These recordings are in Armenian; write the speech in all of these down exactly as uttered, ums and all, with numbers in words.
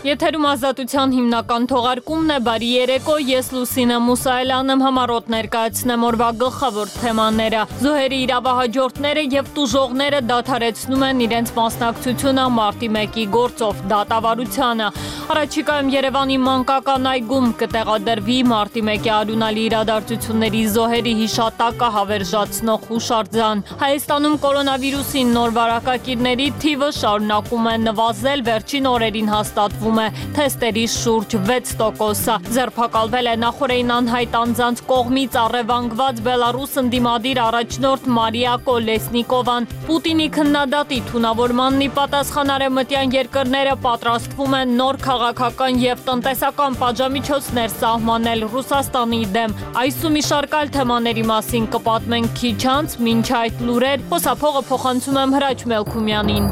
Եթերում ազատության հիմնական թողարկումն է, բարի երեկո, ես Լուսինե Մուսայելյանն եմ, համառոտ ներկայացնեմ օրվա գլխավոր թեմաները։ Զոհերի իրավահաջորդները եւ տուժողները դադարեցնում են իրենց մասնակցությունը մարտի մեկի գործով դատավարությանը։ Առաջիկայում Երևանի մանկական այգում կտեղադրվի մարտի մեկի արյունալի իրադարձությունների զոհերի հիշատակը հավերժացնող հուշարձան։ Հայաստանում կորոնավիրուսի նոր վարակակիրների թիվը շարունակում է նվազել, վերջին օրերին հաստատվում է թեստերի շուրջ վեց տոկոսը։ Ձերբակալվել է նախորդին անհայտ անձանց կողմից առևանգված Բելարուս ընդդիմադիր առաջնորդ Մարիա Կոլեսնիկովան։ Պուտինի քննադատի թունավորմանն ի պատասխան արևմտյան երկրները պատրաստվում են նոր քաղաքական եւ տնտեսական պատժամիջոցներ սահմանել Ռուսաստանի դեմ։ Այս ու մի շարք այլ թեմաների մասին կպատմենք քիչ անց, մինչ այդ լուրեր խոսափողը փոխանցում եմ Հրաչ Մելքումյանին։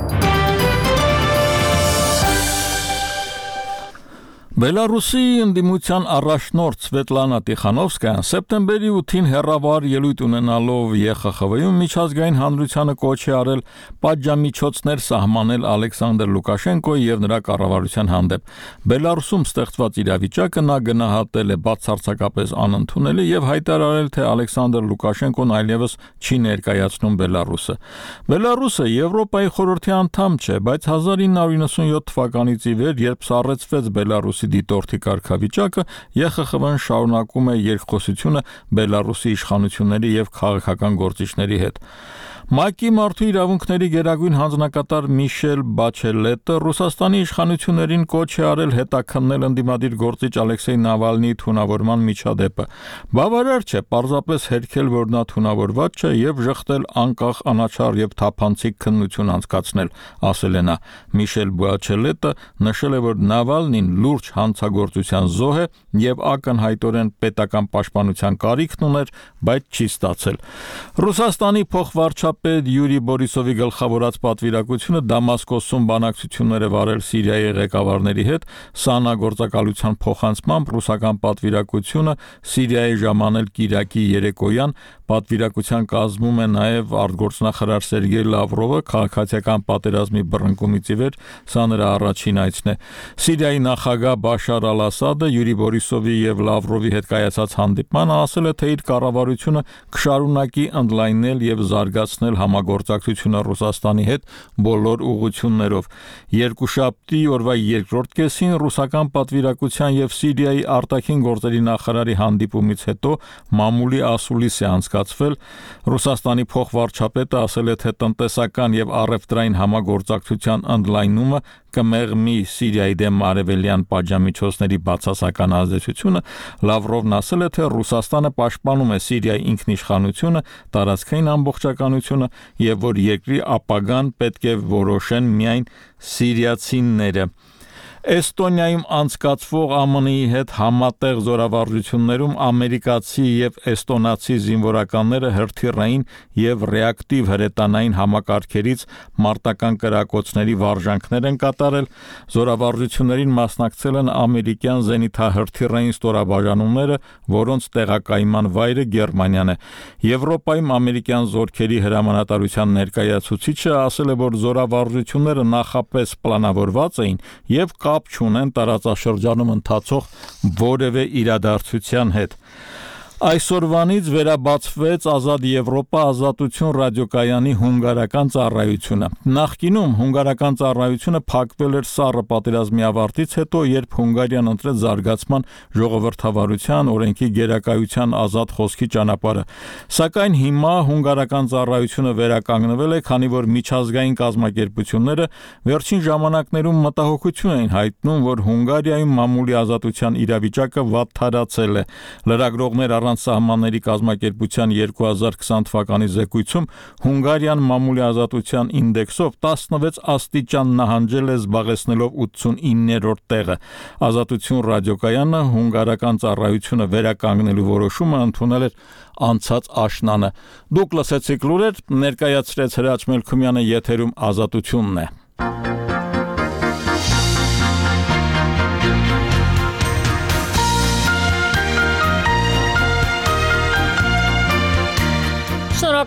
Բելարուսի ընդդիմության առաջնորդ Սվետլանա Տիխանովսկայան սեպտեմբերի ութին հեռավար ելույթ ունենալով Է Խ Խ V-ում միջազգային հանրությանը կոչ է արել պատժամիջոցներ սահմանել Ալեքսանդր Լուկաշենկոյի եւ նրա կառավարության հանդեպ։ Բելարուսում ստեղծված իրավիճակը նա գնահատել է բացարձակապես անընդունելի եւ հայտարարել, թե Ալեքսանդր Լուկաշենկոն այլևս չի ներկայացնում Բելարուսը։ Բելարուսը Եվրոպայի խորհրդի անդամ չէ, բայց հազար ինը հարյուր նվաթ թվականից ի վեր, երբ սառեցվեց Բելարուսի դիտորդի կարգավիճակը, Է Խ Խ V-ն շարունակում է երկխոսությունը Բելարուսի իշխանությունների եւ քաղաքական գործիչների հետ։ ՄԱԿ-ի մարդու իրավունքների գերագույն հանձնակատար Միշել Բաչելետը Ռուսաստանի իշխանություններին կոչ է արել հետաքննել ընդդիմադիր գործիչ Ալեքսեյ Նավալնիի թունավորման միջադեպը։ Բավարար չէ պարզապես հերքել, որ նա թունավորված չէ եւ ժխտել անկախ, անաչառ եւ թափանցիկ քննություն անցկացնել, ասել է նա։ Միշել Բաչելետը նշել է, որ Նավալնին լուրջ հանցագործության զոհ է եւ ակնհայտորեն պետական պաշտպանության կարիքն ուներ, բայց չի ստացել։ Ռուսաստանի փոխվարչապետ Յուրի Բորիսովի գլխավորած պատվիրակությունը Դամասկոսում բանակցություններ է վարել Սիրիայի ղեկավարների հետ, ՍԱՆԱ գործակալության փոխանցմամբ ռուսական պատվիրակությունը Սիրիայի ժամանել Կիրակի երեկոյան պատվիրակության կազմում է նաև արտգործնախարար Սերգեյ Լավրովը քաղաքացիական պատերազմի բռնկումից ի վեր, սա նրա առաջին այցն է։ Սիրիայի նախագահ Բաշար Ալ-Ասադը Յուրի Բորիսովի եւ Լավրովի հետ կայացած հանդիպմանը ասել է, թե իր կառավարությունը կշարունակի ընդլայնել եւ զարգացնել համագործակցությունը Ռուսաստանի հետ բոլոր ուղղություններով։ Երկուշաբթի օրվա երկրորդ կեսին ռուսական պատվիրակության եւ Սիրիայի արտաքին գործերի նախարարի հանդիպումից հետո մամուլի ասուլիս է անցկացվել։ Ռուսաստանի փոխվարչապետը ասել է, թե տնտեսական եւ առևտրային համագործակցության ընդլայնումը կմեղմի Սիրիայի դեմ արևելյան պատժամիջոցների բացասական ազդեցությունը։ Լավրովն ասել է, թե Ռուսաստանը պաշտպանում է Սիրիայի ինքնիշխանությունը, տարածքային ամբողջականությունը եւ որ երկրի ապագան պետք է որոշեն միայն սիրիացիները։ Էստոնիայում անցկացվող Ա Մ Ն-ի հետ համատեղ զորավարժություններում ամերիկացի եւ էստոնացի զինվորականները հրթիռային եւ ռեակտիվ հրետանային համակարգերից մարտական կրակոցների վարժանքներ են կատարել։ Զորավարժություններին մասնակցել են ամերիկյան զենիթահրթիռային ստորաբաժանումները, որոնց տեղակայման վայրը Գերմանիան է։ Եվրոպայում ամերիկյան զորքերի հրամանատարության ներկայացուցիչը ասել է, որ զորավարժությունները նախապես պլանավորված էին եւ կապ չունեն տարածաշրջանում ընթացող որևէ իրադարձության հետ։ Այսօրվանից վերաբացվեց Ազատ Եվրոպա ազատություն ռադիոկայանի հունգարական ծառայությունը։ Նախկինում հունգարական ծառայությունը փակվել էր Սառը պատերազմի ավարտից հետո, երբ Հունգարիան ընտրեց զարգացման, ժողովրդավարության, օրենքի գերակայության ազատ խոսքի ճանապարհը։ Սակայն հիմա հունգարական ծառայությունը վերականգնվել է, քանի որ միջազգային կազմակերպությունները վերջին ժամանակներում մտահոգություն էին հայտնում, որ Հունգարիայում մամուլի ազատության իրավիճակը վատթարացել է։ Լրագրողներ առանց սահմանների կազմակերպության երկու հազար քսան թվականի զեկույցում Հունգարիան մամուլի ազատության ինդեքսով տասնվեց աստիճան նահանջել է, զբաղեցնելով ութսունիններորդ տեղը։ Ազատություն ռադիոկայանը հունգարական ծառայությունը վերականգնելու որոշումը ընդունել էր անցած աշնանը։ Դուք լսեցիք լուրեր, ներկայացրեց Հրաչ Մելքումյանը, եթերում Ազատությունն է։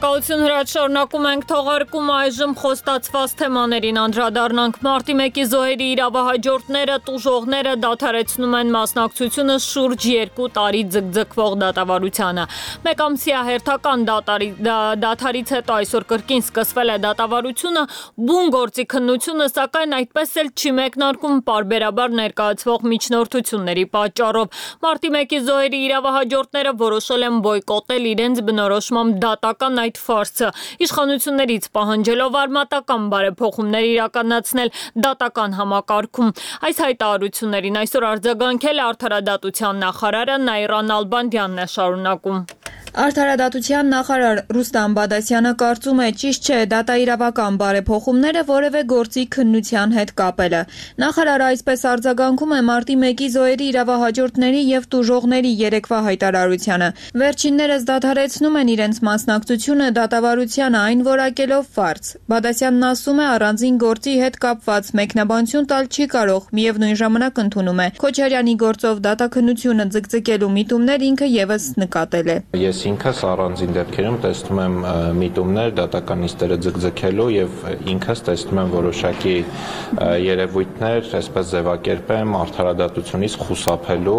Շնորհակալություն հրաչ շարունակում ենք թողարկում այժմ խոստացված թեմաներին անդրադառնանք մարտի մեկի զոհերի իրավահաջորդները, տուժողները դադարեցնում են մասնակցությունը շուրջ երկու տարի ձգձգվող դատավարությանը։ Մեկամսյա հերթական դատարի, դատարից հետո այսօր կրկին սկսվել է դատավարությունը, բուն գործի քննությունը, սակայն այդպես էլ չի մեկնարկում պարբերաբար ներկայացվող միջնորդությունների պատճառով։ Մարտի մեկի զոհերի իրավահաջորդները որոշել են բոյկոտել իրենց բնորոշմամբ դատական այդ ֆարսը, իշխանություններից պահանջելով արմատական բարեփոխումներ իրականացնել դատական համակարգում։ Այս հայտարարություններին այսօր արձագանքել է Արդարադատության նախարարը Նաիրան Ալբանդյանն է շարունակում։ Արդարադատության նախարար Ռուստամ Բադասյանը կարծում է ճիշտ չէ դատաիրավական բարեփոխումները որևէ գործի քննության հետ կապելը։ Նախարարը այսպես արձագանքում է մարտի մեկի զոհերի իրավահաջորդների եւ տուժողների երեկվա հայտարարությանը։ Վերջիններս դադարեցնում են իրենց մասնակցությունը դատավարությանը այն որակելով ֆարս։ Բադասյանն ասում է առանձին գործի հետ կապված մեկնաբանություն տալ չի կարող, միևնույն ժամանակ ընդունում է Քոչարյանի գործով դատաքննությունը ձգձգելու միտումներ ինքը եւս նկատել է։ Ես ինքս առանձին դեպքերում տեսնում եմ միտումներ դատականիստերը ձգձգելու եւ ինքս տեսնում եմ որոշակի երևույթներ, այսպես ձևակերպեմ, արդարադատությունից խուսափելու,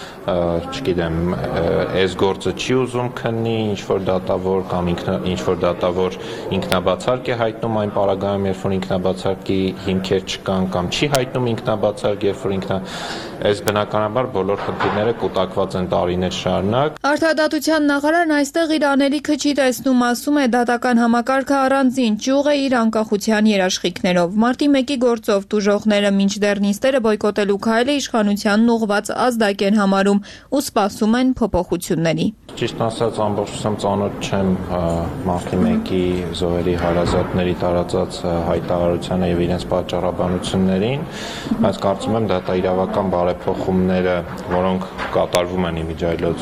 չգիտեմ, այս գործը չի ուզում քննի ինչ-որ դատավոր կամ ինչ-որ դատավոր ինքնաբացարկ է հայտնում այն պարագայում, երբ որ ինքնաբացարկի հիմքեր չկան կամ չի հայտնում ինքնաբացարկ, երբ որ ինքնա այս բնականաբար բոլոր խնդիրները կուտակված են տարիներ շարունակ։ Արդարադատության նախարարն այստեղ իր անելիքը չի տեսնում, ասում է դատական համակարգը առանձին ճյուղ է իր անկախության երաշխիքներով։ Մարտի մեկի գործով տուժողները մինչդեռ նիստերը բոյկոտելու քայլը իշխանությանն ուղղված ազդակ են համարում ու սպասում են փոփոխությունների։ Ճիշտ ասած, ամբողջությամբ ծանոթ չեմ մարտի մեկի զոհերի հարազատների տարածած հայտարարությանը եւ իրենց պատճառաբանություններին, բայց կարծում եմ դատաիրավական բարեփոխումները, որոնք կատարվում են իմիջիայլոց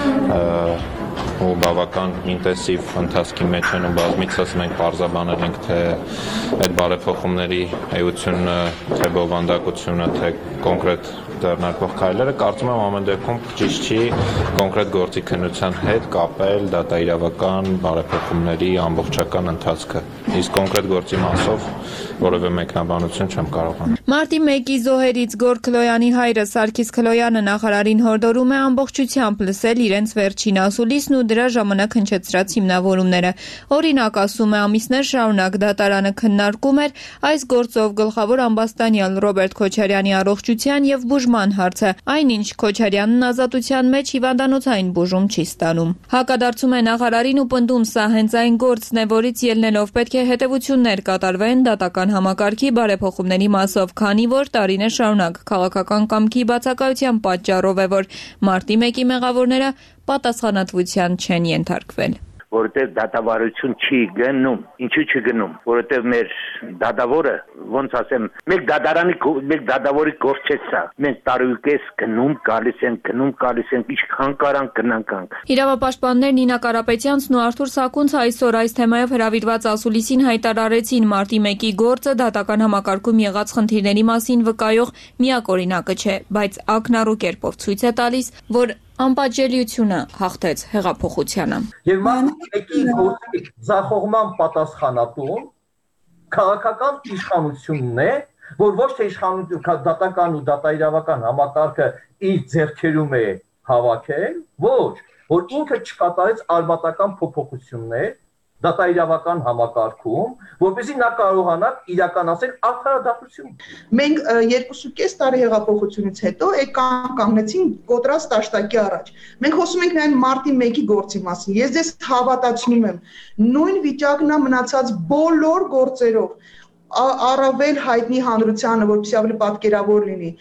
ու բավական ինտենսիվ ընթացքի մեջ են ու բազմիցս մենք պարզաբանել ենք, թե այդ բարեփոխումների էությունը, թե բովանդակությունը, թե կոնկրետ ձեռնարկվող քայլերը, կարծում եմ ամեն դեպքում ճիշտ չի կոնկրետ գործի քննության հետ կապել դատաիրավական բարեփոխումների ամբողջական ընթացքը։ Իսկ կոնկրետ գործի մասով որևէ մեկնաբանություն չեմ կարող անել։ Մարտի մեկի զոհերից Գոր Քլոյանի հայրը Սարգիս Քլոյանը նախարարին հորդորում է ամբողջությամբ լսել իրենց վերջին ասուլիսն ու դրա ժամանակ հնչեցրած հիմնավորումները։ Օրինակ, ասում է, ամիսներ շարունակ դատարանը քննարկում էր այս գործով գլխավոր ամբաստանյալ Ռոբերտ Քոչարյանի առողջության եւ բուժման հարցը, այնինչ Քոչարյանն ազատության մեջ հիվանդանոցային բուժում չի ստանում։ Հակադարձում է նախարարին ու պնդում, սա հենց այն գործն է, որից ելնելով պետք է հետևություններ կատարվեն դատական համակարգի բարեփոխումների մասով, քանի որ տարիներ շարունակ քաղաքական կամքի բացակայության պատճառով է, որ մարտի մեկի մեղավորները պատասխանատվության չեն ենթարկվել։ Որովհետև դատավարություն չի գնում, ինչու չի գնում, որովհետև մեր դատավորը, ոնց ասեմ, մեկ դատարանի, մեկ դատավորի գործ չէ սա։ Մենք տարուկես գնում, գալիս են, գնում, գալիս են, ինչքան կարան գնանք։ Իրավապաշտպաններ Նինա Կարապետյանցն ու Արթուր Սակունցը այսօր այս թեմայով հրավիրված ասուլիսին հայտարարեցին մարտի մեկի գործը դատական համակարգում եղած խնդիրների մասին վկայող միակօրինակը չէ, բայց ակնառու կերպով ցույց է տալիս, որ անպատժելիությունը հաղթեց հեղափոխությանը։ Եվ մարտի մեկի գործի ձախողման պատասխանատուն քաղաքական իշխանությունն է, որ ոչ թե իշխանություն դատական ու դատաիրավական համակարգը իր ձեռքերում է հավաքել, ոչ, որ ինքը չկատարեց արմատական փոփոխություններ դատաիրավական համակարգում, որպեսզի նա կարողանա իրականացնել արդարադատություն։ Մենք երկուսուկես տարի հեղափոխությունից հետո եկան կանգնեցին կոտրած տաշտակի առաջ։ Մենք խոսում ենք նաև մարտի մեկի գործի մասին։ Ես ձեզ հավատացնում եմ, նույն վիճակն է մնացած բոլոր գործերով, առավել հայտնի հանրությանը, որպեսզի ավելի պատկերավոր լինի։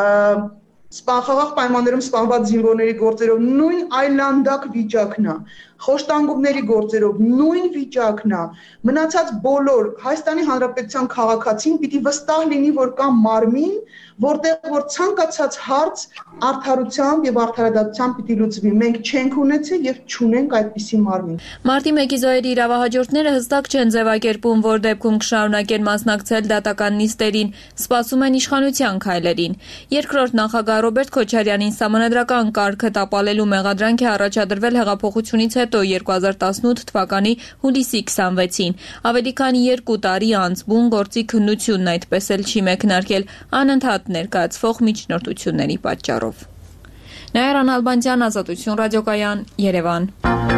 Սպանխաղաղ պայմաններում սպանված զինվորների գործերով նույն այլանդակ վիճակն է, խոշտանգումների գործերով նույն վիճակն է, մնացած բոլոր Հայաստանի Հանրապետության քաղաքացին պիտի վստահ լինի, որ կա մարմին, որտեղ որ ցանկացած հարց արդարությամբ եւ արդարադատությամբ պիտի լուծվի։ Մենք չենք ունեցել եւ չունենք այդպիսի մարմին։ Մարտի մեկի զոհերի իրավահաջորդները հստակ չեն ձևակերպում, որ դեպքում կշարունակեն մասնակցել դատական նիստերին, սպասում են իշխանության քայլերին։ Երկրորդ նախագահ Ռոբերտ Քոչարյանին սահմանադրական կարգը տապալելու մեղադրանք է առաջադրվել հեղափոխությունից հետո հետո երկու հազար տասնութ թվականի հուլիսի քսանվեցին։ Ավելի քան երկու տարի անց բուն գործի քննությունն այդպես էլ չի մեկնարկել անընդհատ ներկայացվող միջնորդությունների պատճառով։ Նաիրա Նալբանդյան, Ազատություն ռադիոկայան, Երևան։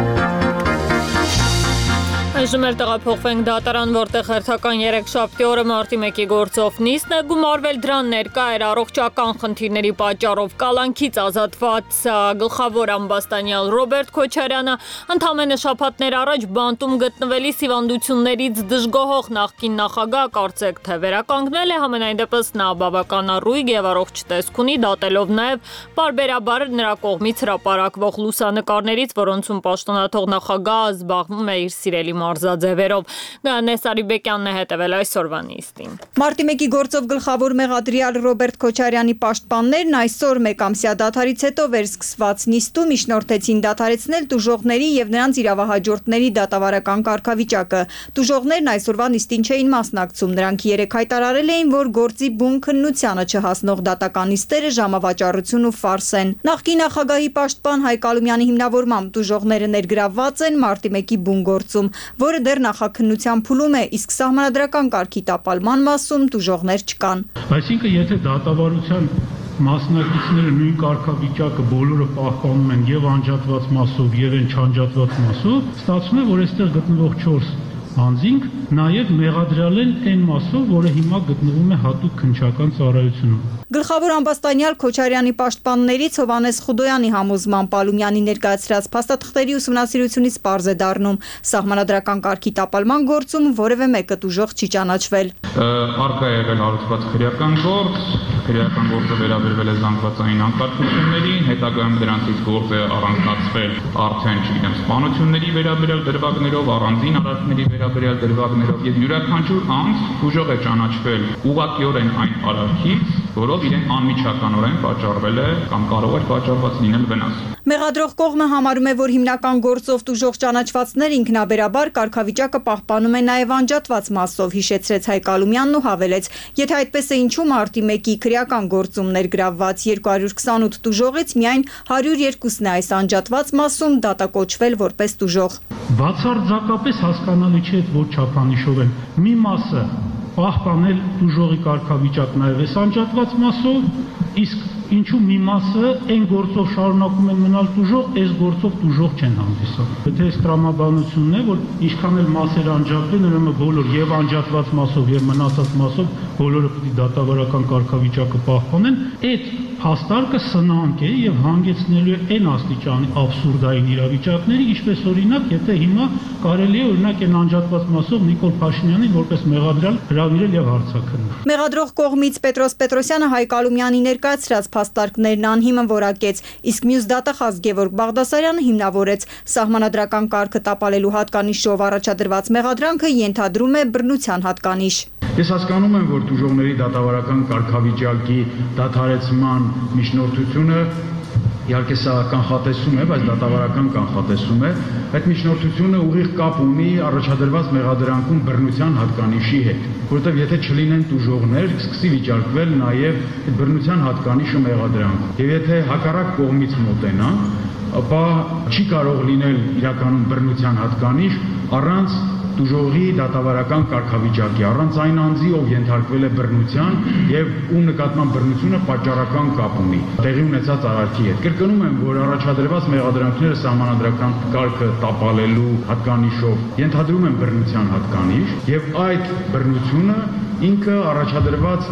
Այժմ էլ տեղափոխվենք դատարան, որտեղ հերթական երեքշաբթի օրը մարտի մեկի գործով նիստն է գումարվել, դրան ներկա էր առողջական խնդիրների պատճառով կալանքից ազատված գլխավոր ամբաստանյալ Ռոբերտ Քոչարյանը, ընդամենը շաբաթներ առաջ բանտում գտնվելիս հիվանդություններից դժգոհող նախկին նախագահ կարծեք թե վերականգնել է, համենայն դեպս նա բավական առույգ եւ առողջ տեսք ունի, դատելով նաեւ բարբերաբար նրա կողմից հրապարակվող լուսանկարներից, որոնցում պաշտոնաթող նախագահը զբաղվում է իր սիրելի մարզաձևերով։ Գանես Արիբեկյանն է հետևել այսօրվա նիստին։ Մարտի մեկի գործով գլխավոր մեղադրյալ Ռոբերտ Քոչարյանի պաշտպաններն այսօր մեկամսյա դադարից հետո վերսկսված նիստում իջնորդեցին դադարեցնել տուժողների եւ նրանց իրավահաջորդների դատավարական կարգավիճակը։ Տուժողներն այսօրվա նիստին չէին մասնակցում, նրանք երեք հայտարարել էին, որ գործի բուն քննությանը չհասնող դատական նիստերը ժամավաճառություն ու ֆարս են։ Նախկին նախագահի պաշտպան Հայկ Ալումյանի հիմնավորմամբ տուժողները ներգրավված են մարտի մեկի բուն գործում, որը դեռ նախաքննության փուլում է, իսկ սահմանադրական կարգի տապալման մասում տուժողներ չկան։ Այսինքն, եթե դատավարության մասնակիցները նույն կարգավիճակը բոլորը պահպանում են եւ անջատված մասով եւ այն չանջատված մասով, ստացվում է, որ այստեղ գտնվող չորս անձինք նաև մեղադրյալ են այն մասով, որը հիմա գտնվում է հատուկ քննչական ծառայությունում։ Գլխավոր ամբաստանյալ Քոչարյանի պաշտպաններից Հովհաննես Խուդոյանի համոզմամբ Ալումյանի ներկայացրած փաստաթղթերի ուսումնասիրությունից պարզ է դառնում, սահմանադրական կարգի տապալման գործում որևէ մեկը տուժող չի ճանաչվել։ Առկա է եղել հարուցված քրեական գործ, քրեական գործը վերաբերվել է զանգվածային անկարգություններին, հետագայում դրանցից գործ է առանձնացվել արդեն, չգիտեմ, սպանությունների վերաբերյալ դրվագներով, առանձին արարքների վերաբերյալ դրվագներով եւ յուրաքանչյուր անձ ուժեղ է ճանաչվել ուղղակիորեն այն արարքից, որով իրեն անմիջականորեն պատճառվել է կամ կարող է պատճառված լինել վնաս։ Մեղադրող կողմը համարում է, որ հիմնական գործով տուժող ճանաչվածներ ինքնաբերաբար կարգավիճակը պահպանում է նաև անջատված մասով, հիշեցրեց Հայկ Ալումյանն ու հավելեց. եթե այդպես է, ինչու մարտի մեկի քրեական գործում ներգրավված երկու հարյուր քսանութ տուժողից միայն հարյուր երկուսն է այս անջատված մասում դատակոչվել որպես տուժող։ Բացարձակապես հասկանալի չէ, որ չափանիշով են մի մասը պահպանել տուժողի կարգավիճակ նաև այս անջատված մասով, իսկ ինչու մի մասը այն գործով շարունակում են մնալ տուժող, այս գործով տուժող չեն հանդիսանում։ Եթե այս տրամաբանությունն է, որ ինչքան էլ մասեր անջատվեն, ուրեմն բոլոր եւ անջատված մասով եւ մնացած մասով բոլորը պիտի դատավարական կարգավիճակը պահպանեն, այդ հաստարկը սնանկ է եւ հանգեցնելու է այն աստիճանի աբսուրդային իրավիճակների, ինչպես օրինակ, եթե հիմա կարելի է օրինակ այն անջատված մասով Նիկոլ Փաշինյանին որպես մեղադրյալ հրավիրել եւ հարցաքննել։ Մեղադրող կողմից Պետրոս Պետրոսյանը Հայկ Ալումյանի ներկայացրած փաստարկներն անհիմն որակեց, իսկ մյուս դատախազ Գևորգ Բաղդասարյանը հիմնավորեց սահմանադրական կարգը տապալելու հատկանիշով առաջադրված մեղադրանքը ենթադրում է բռնության հատկանիշ։ Ես հասկանում եմ, որ տուժողների դատավարական կարգավիճակի դադարեցման միջնորդությունը իհարկե սա կանխատեսում է, բայց դատավարական կանխատեսում է, այդ միջնորդությունը ուղիղ կապ ունի առաջադրված մեղադրանքում բռնության հատկանիշի հետ, որովհետև եթե չլինեն տուժողներ, սկսի վիճարկվել նաև այդ բռնության հատկանիշը մեղադրանքում։ Եվ եթե հակառակ կողմից մոտենա, ապա չի կարող լինել իրականում բռնության հատկանիշ առանց տուժողի դատավարական կարգավիճակի, առանց այն անձի, ով ենթարկվել է բռնության եւ ում նկատմամբ բռնությունը պատճառական կապ ունի տեղի ունեցած արարքի հետ։ Կրկնում եմ, որ առաջադրված մեղադրանքները սահմանադրական կարգը տապալելու հատկանիշով ենթադրում են բռնության հատկանիշ եւ այդ բռնությունը ինքը առաջադրված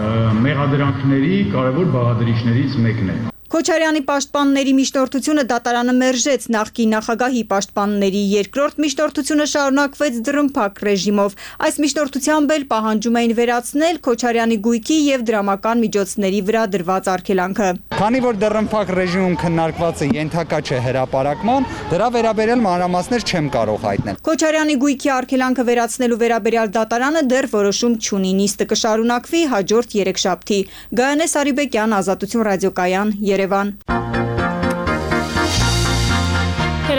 մեղադրանքների կարևոր բաղադրիչներից մեկն է։ Քոչարյանի պաշտպանների միջնորդությունը դատարանը մերժեց, նախկին նախագահի պաշտպանների երկրորդ միջնորդությունը շարունակվեց դռնփակ ռեժիմով։ Այս միջնորդությամբ էլ պահանջում էին վերացնել Քոչարյանի գույքի եւ դրամական միջոցների վրա դրված արգելանքը։ Քանի որ դռնփակ ռեժիմում քննարկված է ենթակա չէ հրապարակման, դրա վերաբերյալ մանրամասներ չեմ կարող հայտնել։ Քոչարյանի գույքի արգելանքը վերացնելու վերաբերյալ դատարանը դեռ որոշում չունի, նիստը կշարունակվի հաջորդ երեքշաբթի։ Գայանես Արիբեկյան, Ազատություն ռադիոկայան, Երևան։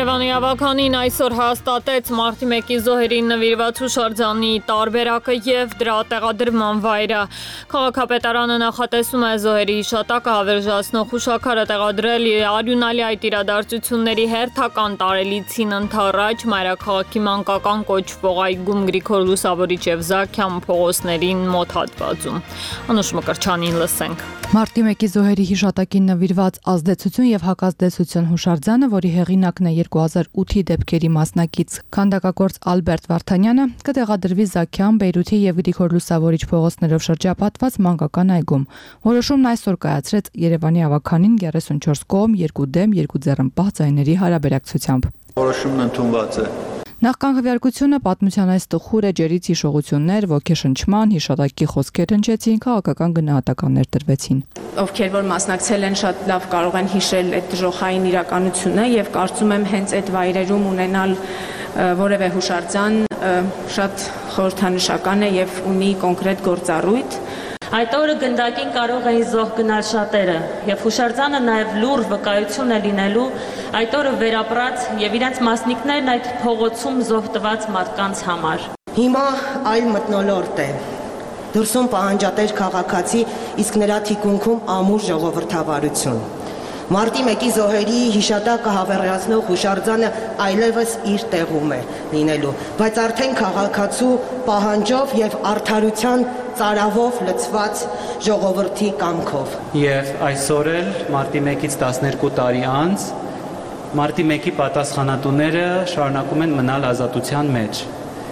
Երևանի ավականին այսօր հաստատեց մարտի մեկի զոհերին նվիրված հուշարձանի տարբերակը եւ դրա տեղադրման վայրը։ Քաղաքապետարանը նախատեսում է զոհերի հիշատակը հավերժացնող հուշաքարը տեղադրել արյունալի այդ իրադարձությունների հերթական տարելիցին ընդառաջ մայրաքաղաքի մանկական կոչվող այգում Գրիգոր Լուսավորիչ եւ Զաքյան փողոցներին մոտ հատվածում։ Անուշ Մկրչյանին լսենք։ Մարտի մեկի զոհերի հիշատակին նվիրված ազդեցություն եւ հակազդեցություն հուշարձանը, որի հեղինակն է երկու հազար ութի դեպքերի մասնակից քանդակագործ Ալբերտ Վարդանյանը, կտեղադրվի Զաքյան, Բեյրութի եւ Գրիգոր Լուսավորիչ փողոցներով շրջապատված մանկական այգում։ Որոշումն այսօր կայացրեց Երևանի ավականին երեսունչորս կողմ, երկու դեմ, երկու ձեռնպահ ձայների հարաբերակցությամբ։ Որոշումն ընդունված է։ Նախքան քվեարկությունը պատմության այս տխուր էջերից հիշողություններ, ոգեշնչման, հիշատակի խոսքեր հնչեցին, քաղաքական գնահատականներ տրվեցին։ Ովքեր որ մասնակցել են, շատ լավ կարող են հիշել այդ դժոխային իրականությունը եւ կարծում եմ հենց այդ վայրերում ունենալ որևէ հուշարձան շատ խորհրդանշական է եւ ունի կոնկրետ գործառույթ։ Այդ օրը գնդակին կարող էին զոհ գնալ շատերը եւ հուշարձանը նաեւ լուր վկայություն է լինելու այդ օրը վերապրած եւ իրենց մասնիկներն այդ փողոցում զոհ տված մարդկանց համար։ Հիմա այլ մթնոլորտ է։ Դուրսում պահանջատեր քաղաքացի, իսկ նրա թիկունքում ամուր ժողովրդավարություն։ Մարտի մեկի զոհերի հիշատակը հավերժացնող հուշարձանը այլևս իր տեղում է լինելու, բայց արդեն քաղաքացու պահանջով եւ արդարության ծարավով լցված ժողովրդի կամքով։ Եվ այսօր էլ մարտի մեկից տասներկու տարի անց մարտի մեկի պատասխանատուները շարունակում են մնալ ազատության մեջ։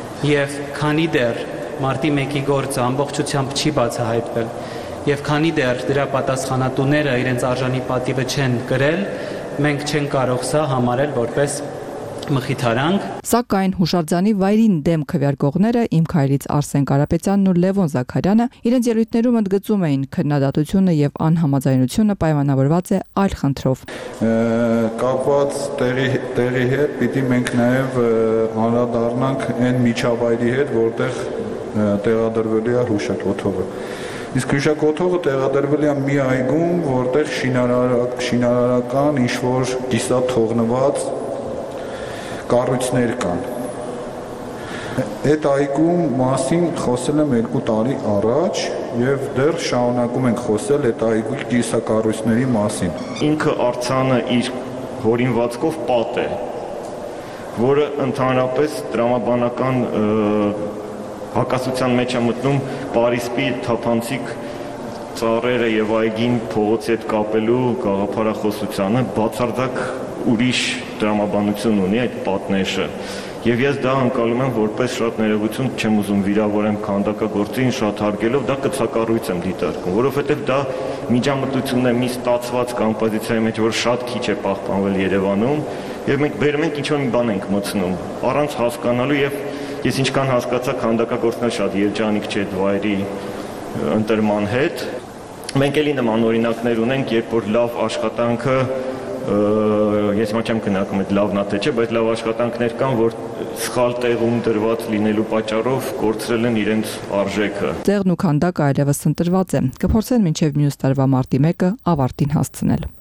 Եվ քանի դեռ մարտի մեկի գործը ամբողջությամբ չի բացահայտվել, եւ քանի դեռ դրա պատասխանատուները իրենց արժանի պատիվը չեն կրել, մենք չենք կարող սա համարել որպես մխիթարանք։ Սակայն հուշարձանի վայրին դեմ քվեարկողները Իմ քայլից Արսեն Կարապետյանն ու Լևոն Զաքարյանը իրենց ելույթներում ընդգծում էին քննադատությունը եւ անհամաձայնությունը պայմանավորված է այլ խնդրով։ Կապված տեղի տեղի հետ պիտի մենք նաեւ անդրադառնանք այն միջավայրի հետ, որտեղ տեղադրվելի է հուշակոթողը։ Իսկ հուշակոթողը տեղադրվել է մի այգում, որտեղ շինարարական ինչ-որ կիսատ թողնված կառույցներ կան։ Այդ այգում մասին խոսել եմ երկու տարի առաջ եւ դեռ շարունակում ենք խոսել այդ այգու կիսակառույցների մասին։ Ինքը արձանը իր հորինվածքով պատ է, որը ընդհանրապես տրամաբանական հակասության մեջ է մտնում Պարիսպի թափանցիկ ծառերը եւ այգին փողոցի հետ կապելու գաղափարախոսությանը բացարձակ ուրիշ տրամաբանություն ունի այդ պատնեշը եւ ես դա անցալում եմ որպես շատ ներողություն չեմ ուզում վիրավորեմ քանդակագործին շատ հարգելով դա կցակառույց եմ դիտարկում որովհետեւ դա միջամտությունն է մի ստացված կոմպոզիցիայի մեջ որ շատ քիչ է պահպանվել Երևանում եւ մենք բերում ենք ինչ-որ մի բան ենք մտցնում առանց հասկանալու եւ Ես ինչքան հասկացա քանդակագործներ շատ երջանիկ չէ այդ վայրի ընտրման հետ։ Մենք էլի նման օրինակներ ունենք, երբ որ լավ աշխատանքը, ես հիմա չեմ քննարկում այդ լավն է թե չէ, բայց լավ աշխատանքներ կան, որ սխալ տեղում դրված լինելու պատճառով կորցրել են իրենց արժեքը։ Տեղն ու քանդակը այլևս ընտրված է։ Կփորձեն մինչև մյուս տարվա մարտի մեկը ավարտին հասցնել։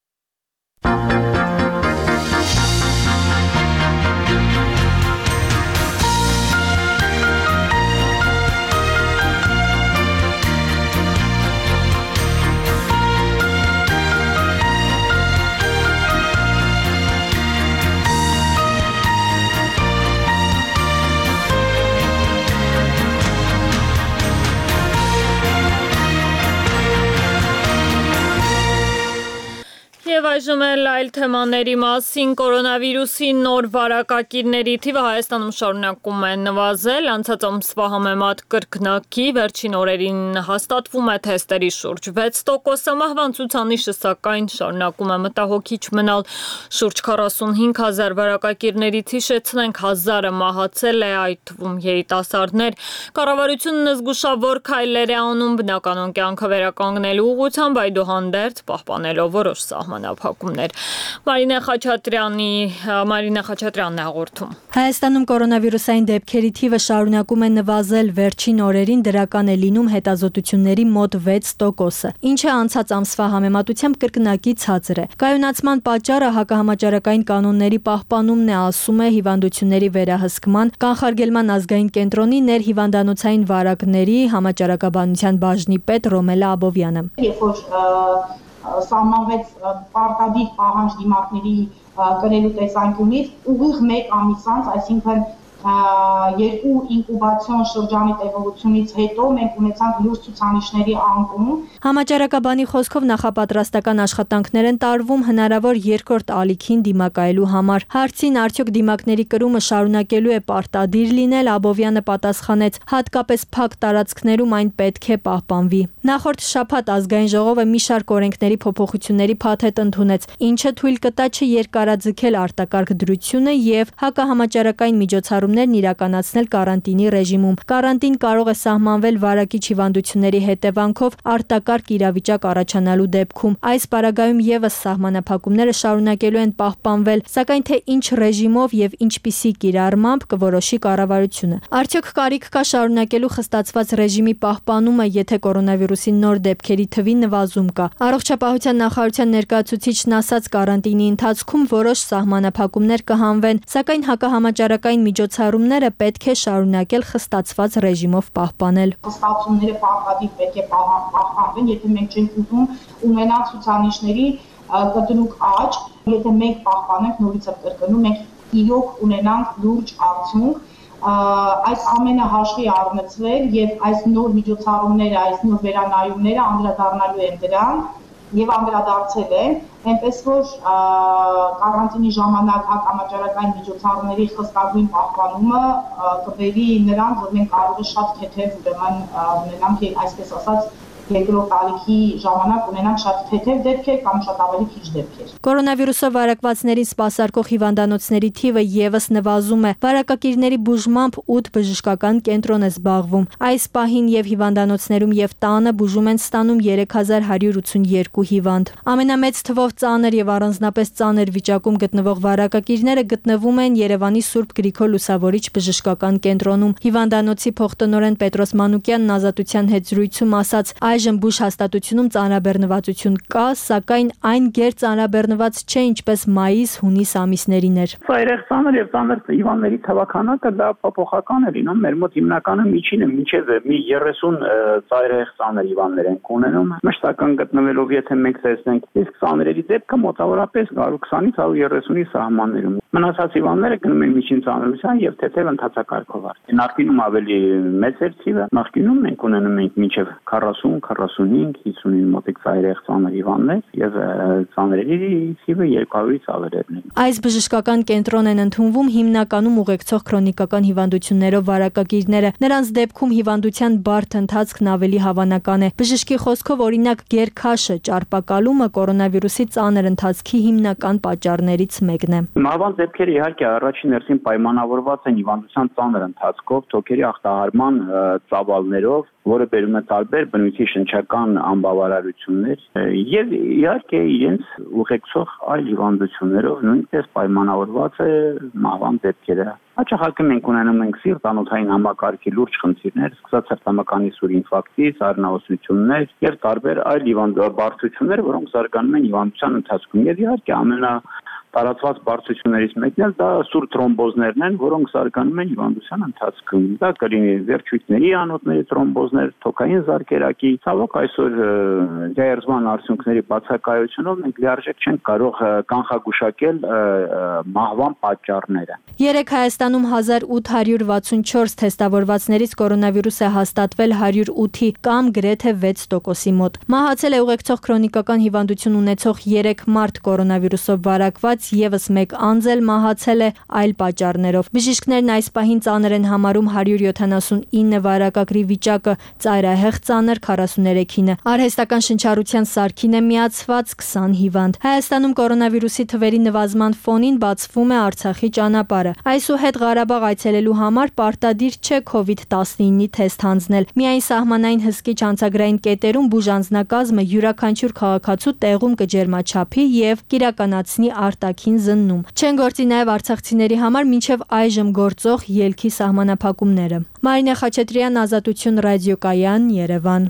Եվ այժմ էլ այլ թեմաների մասին կորոնավիրուսի նոր վարակակիրների թիվը Հայաստանում շարունակում է նվազել, անցած ամսվա համեմատ կրկնակի վերջին օրերին հաստատվում է թեստերի շուրջ վեց տոկոսը, մահվան ցուցանիշը սակայն շարունակում է մտահոգիչ մնալ, շուրջ քառասունհինգ հազար վարակակիրներից հիշեցնենք հազարը մահացել է, այդ թվում երիտասարդներ, կառավարությունն զգուշավոր քայլեր է անում բնականոն կյանքը վերականգնելու ուղղությամբ, այդուհանդերձ պահպանելով որոշ սահմանափակ սահմանափակումներ։ Մարինե Խաչատրյանի Մարինե Խաչատրյանն է հաղորդում։ Հայաստանում կորոնավիրուսային դեպքերի թիվը շարունակում է նվազել, վերջին օրերին դրական է լինում հետազոտությունների մոտ վեց տոկոսը, ինչը անցած ամսվա համեմատությամբ կրկնակի ցածր է։ Կայունացման պատճառը հակահամաճարակային կանոնների պահպանումն է, ասում է հիվանդությունների վերահսկման, կանխարգելման ազգային կենտրոնի ներհիվանդանոցային վարակների համաճարակաբանության բաժնի պետ Ռոմելա Աբովյանը։ Երբ որ սահմանվեց պարտադիր պահանջ դիմակների կրելու տեսանկյունից ուղիղ մեկ ամիս անց, այսինքն երկու ինկուբացիոն շրջանի տևողությունից հետո մենք ունեցանք լուրջ ցուցանիշների անկում։ Համաճարակաբանի խոսքով նախապատրաստական աշխատանքներ են տարվում հնարավոր երկրորդ ալիքին դիմակայելու համար։ Հարցին արդյոք դիմակների կրումը շարունակելու է պարտադիր լինել, Աբովյանը պատասխանեց, հատկապես փակ տարածքներում այն պետք է պահպանվի։ Նախորդ շաբաթ ազգային ժողովը մի շարք օրենքների փոփոխությունների փաթեթ ընդունեց, ինչը թույլ կտա չերկարաձգել արտակարգ դրությունը եւ հակահամաճարակային միջոցառումներն իրականացնել կարանտինի ռեժիմում։ Կարանտին կարող է սահմանվել վարակիչ հիվանդությունների հետևանքով արտակարգ իրավիճակ առաջանալու դեպքում։ Այս պարագայում եւս սահմանափակումները շարունակելու են պահպանվել, սակայն թե ինչ ռեժիմով եւ ինչպիսի կիրառմամբ կորոշի կառավարությունը։ Արդյոք կարիք կա շարունակելու խստացված ռեժիմի պահպանումը, եթե կորոնավիրուսի նոր դեպքերի թվի նվազում կա։ Առողջապահության նախարարության ներկայացուցիչն ասաց, կարանտինի ընթացքում որոշ սահմանափակումներ կհանվեն, սակայն հակահամաճարակային միջոցառումները պետք է շարունակել խստացված ռեժիմով պահպանել։ Խստացումները պարտադիր պետք է պահպանվեն, եթե մենք չենք ուզում ունենալ ցուցանիշների կտրուկ աճ, եթե մենք պահպանենք, նորից եմ կրկնում, մենք իրոք ունենանք լուրջ արդյունք։ Այս ամենը հաշվի առնցվել եւ այս նոր միջոցառումները, այս նոր վերանայումները անդրադառնալու են դրան եւ անդրադարձել են, այնպես որ կարանտինի ժամանակ հակամաճարակային միջոցառումների խստագույն պահպանումը կբերի նրան, որ մենք կարող է շատ թեթև ուրեմն ունենանք, այսպես ասած, երկրորդ ալիքի ժամանակ ունենանք շատ թեթև դեպքեր կամ շատ ավելի քիչ դեպքեր։ Կորոնավիրուսով վարակվածներին սպասարկող հիվանդանոցների թիվը եւս նվազում է։ Վարակակիրների բուժմամբ ութ բժշկական կենտրոն է զբաղվում։ Այս պահին եւ հիվանդանոցներում եւ տանը բուժում են ստանում երեք հազար հարյուր ութսունեքու հիվանդ։ Ամենամեծ թվով ծանր եւ առանձնապես ծանր վիճակում գտնվող վարակակիրները գտնվում են Երևանի Սուրբ Գրիգոր Լուսավորիչ բժշկական կենտրոնում։ Հիվանդանոցի փոխտնօրեն Պետրոս Մանուկյանն Ազատության հետ զրույցում ասաց, այժմ բուժ հաստատությունում ծանրաբեռնվածություն կա, սակայն այն գեր ծանրաբեռնված չէ, ինչպես մայիս-հունիս ամիսներին էր։ Ծայրեղ ծանր եւ ծանր հիվանդների թվականակը դա փոփոխական է լինում։ Մեր մոտ հիմնականը միջինը մինչեւ մի երեսուն ծայրեղ ծանր հիվանդներ են ունենում։ Մշտական գտնվելով, եթե մենք տեսնենք, իսկ ծանրերի դեպքը մոտավորապես հարյուր քսանից հարյուր երեսունի սահմաններում։ Մնացած հիվանդները գնում են միջին ծանրության եւ թեթև ընթացակարգով արդեն։ Նախկինում ավելի մեծ էր թիվը, նախկինում մենք ունենում ենք մինչեւ քառասուն քառասունհինգ հիսունին մոտիկ ծայրեղ ծանր հիվանդներ եւ ծանրերի թիվը երկու հարյուրից ավել էր։ Այս բժշկական կենտրոն են ընդունվում հիմնականում ուղեկցող քրոնիկական հիվանդություններով վարակակիրները։ Նրանց դեպքում հիվանդության բարդ ընթացքն ավելի հավանական է։ Բժշկի խոսքով, օրինակ, գերքաշը, ճարպակալումը կորոնավիրուսի ծանր ընթացքի հիմնական պատճառներից մեկն է։ Մահվան դեպքերը իհարկե առաջին հերթին պայմանավորված են հիվանդության ծանր ընթացքով, թոքերի ախտահարման ծավալներով, որը բերում է տարբեր բնույթի շնչական անբավարարություններ եւ իհարկե իրենց ուղեկցող այլ հիվանդություններով նույնպես պայմանավորված է մահվան դեպքերը։ Հաճախակի մենք ունենում ենք սիրտանոթային համակարգի լուրջ խնդիրներ, սկսած հերթամականի սուր ինֆարկտից, արնաոսություններ եւ տարբեր այլ հիվանդություններ, որոնք զարգանում են հիվանդության ընթացքում։ Եվ իհարկե ամենա տարածված բարձրություններից մեկն էլ դա սուր թրոմբոզներն են, որոնք զարգանում են հիվանդության ընթացքում։ Դա կլինի վերջույթների անոթների թրոմբոզներ, թոքային զարկերակի, ցավոք այսօր դիերզման արդյունքների բացակայությունով մենք լիարժեք չենք կարող կանխագուշակել մահվան պատճառները։ Երեք Հայաստանում հազար ութ հարյուր վաթսունչորս թեստավորվածներից կորոնավիրուս է հաստատվել հարյուր ութի կամ գրեթե վեց տոկոսի մոտ։ Մահացել է ուղեկցող քրոնիկական հիվանդություն ունեցող երեք մարդ կորոնավիրուսով վարակված մնացած եւս մեկ անձ էլ մահացել է այլ պատճառներով։ Բժիշկներն այս պահին ծանր են համարում հարյուր յոթանասունինը վարակագրի վիճակը, ծայրահեղ ծանր քառասուներեքինը։ Արհեստական շնչառության սարքին է միացված քսան հիվանդ։ Հայաստանում կորոնավիրուսի թվերի նվազման ֆոնին բացվում է Արցախի ճանապարհը։ Այսուհետ Ղարաբաղ այցելելու համար պարտադիր չէ քովիդ տասնինի թեստ հանձնել։ Միայն սահմանային հսկիչ անցագրային կետերում բուժանձնակազմը յուրաքանչյուր քաղաքացու տեղում կջերմաչափի եւ կիրականացնի արտաքին զննում։ Չեն գործի նաեւ արցախցիների համար մինչեւ այժմ գործող ելքի սահմանափակումները։ Մարինե Խաչատրյան, Ազատություն ռադիոկայան, Երևան։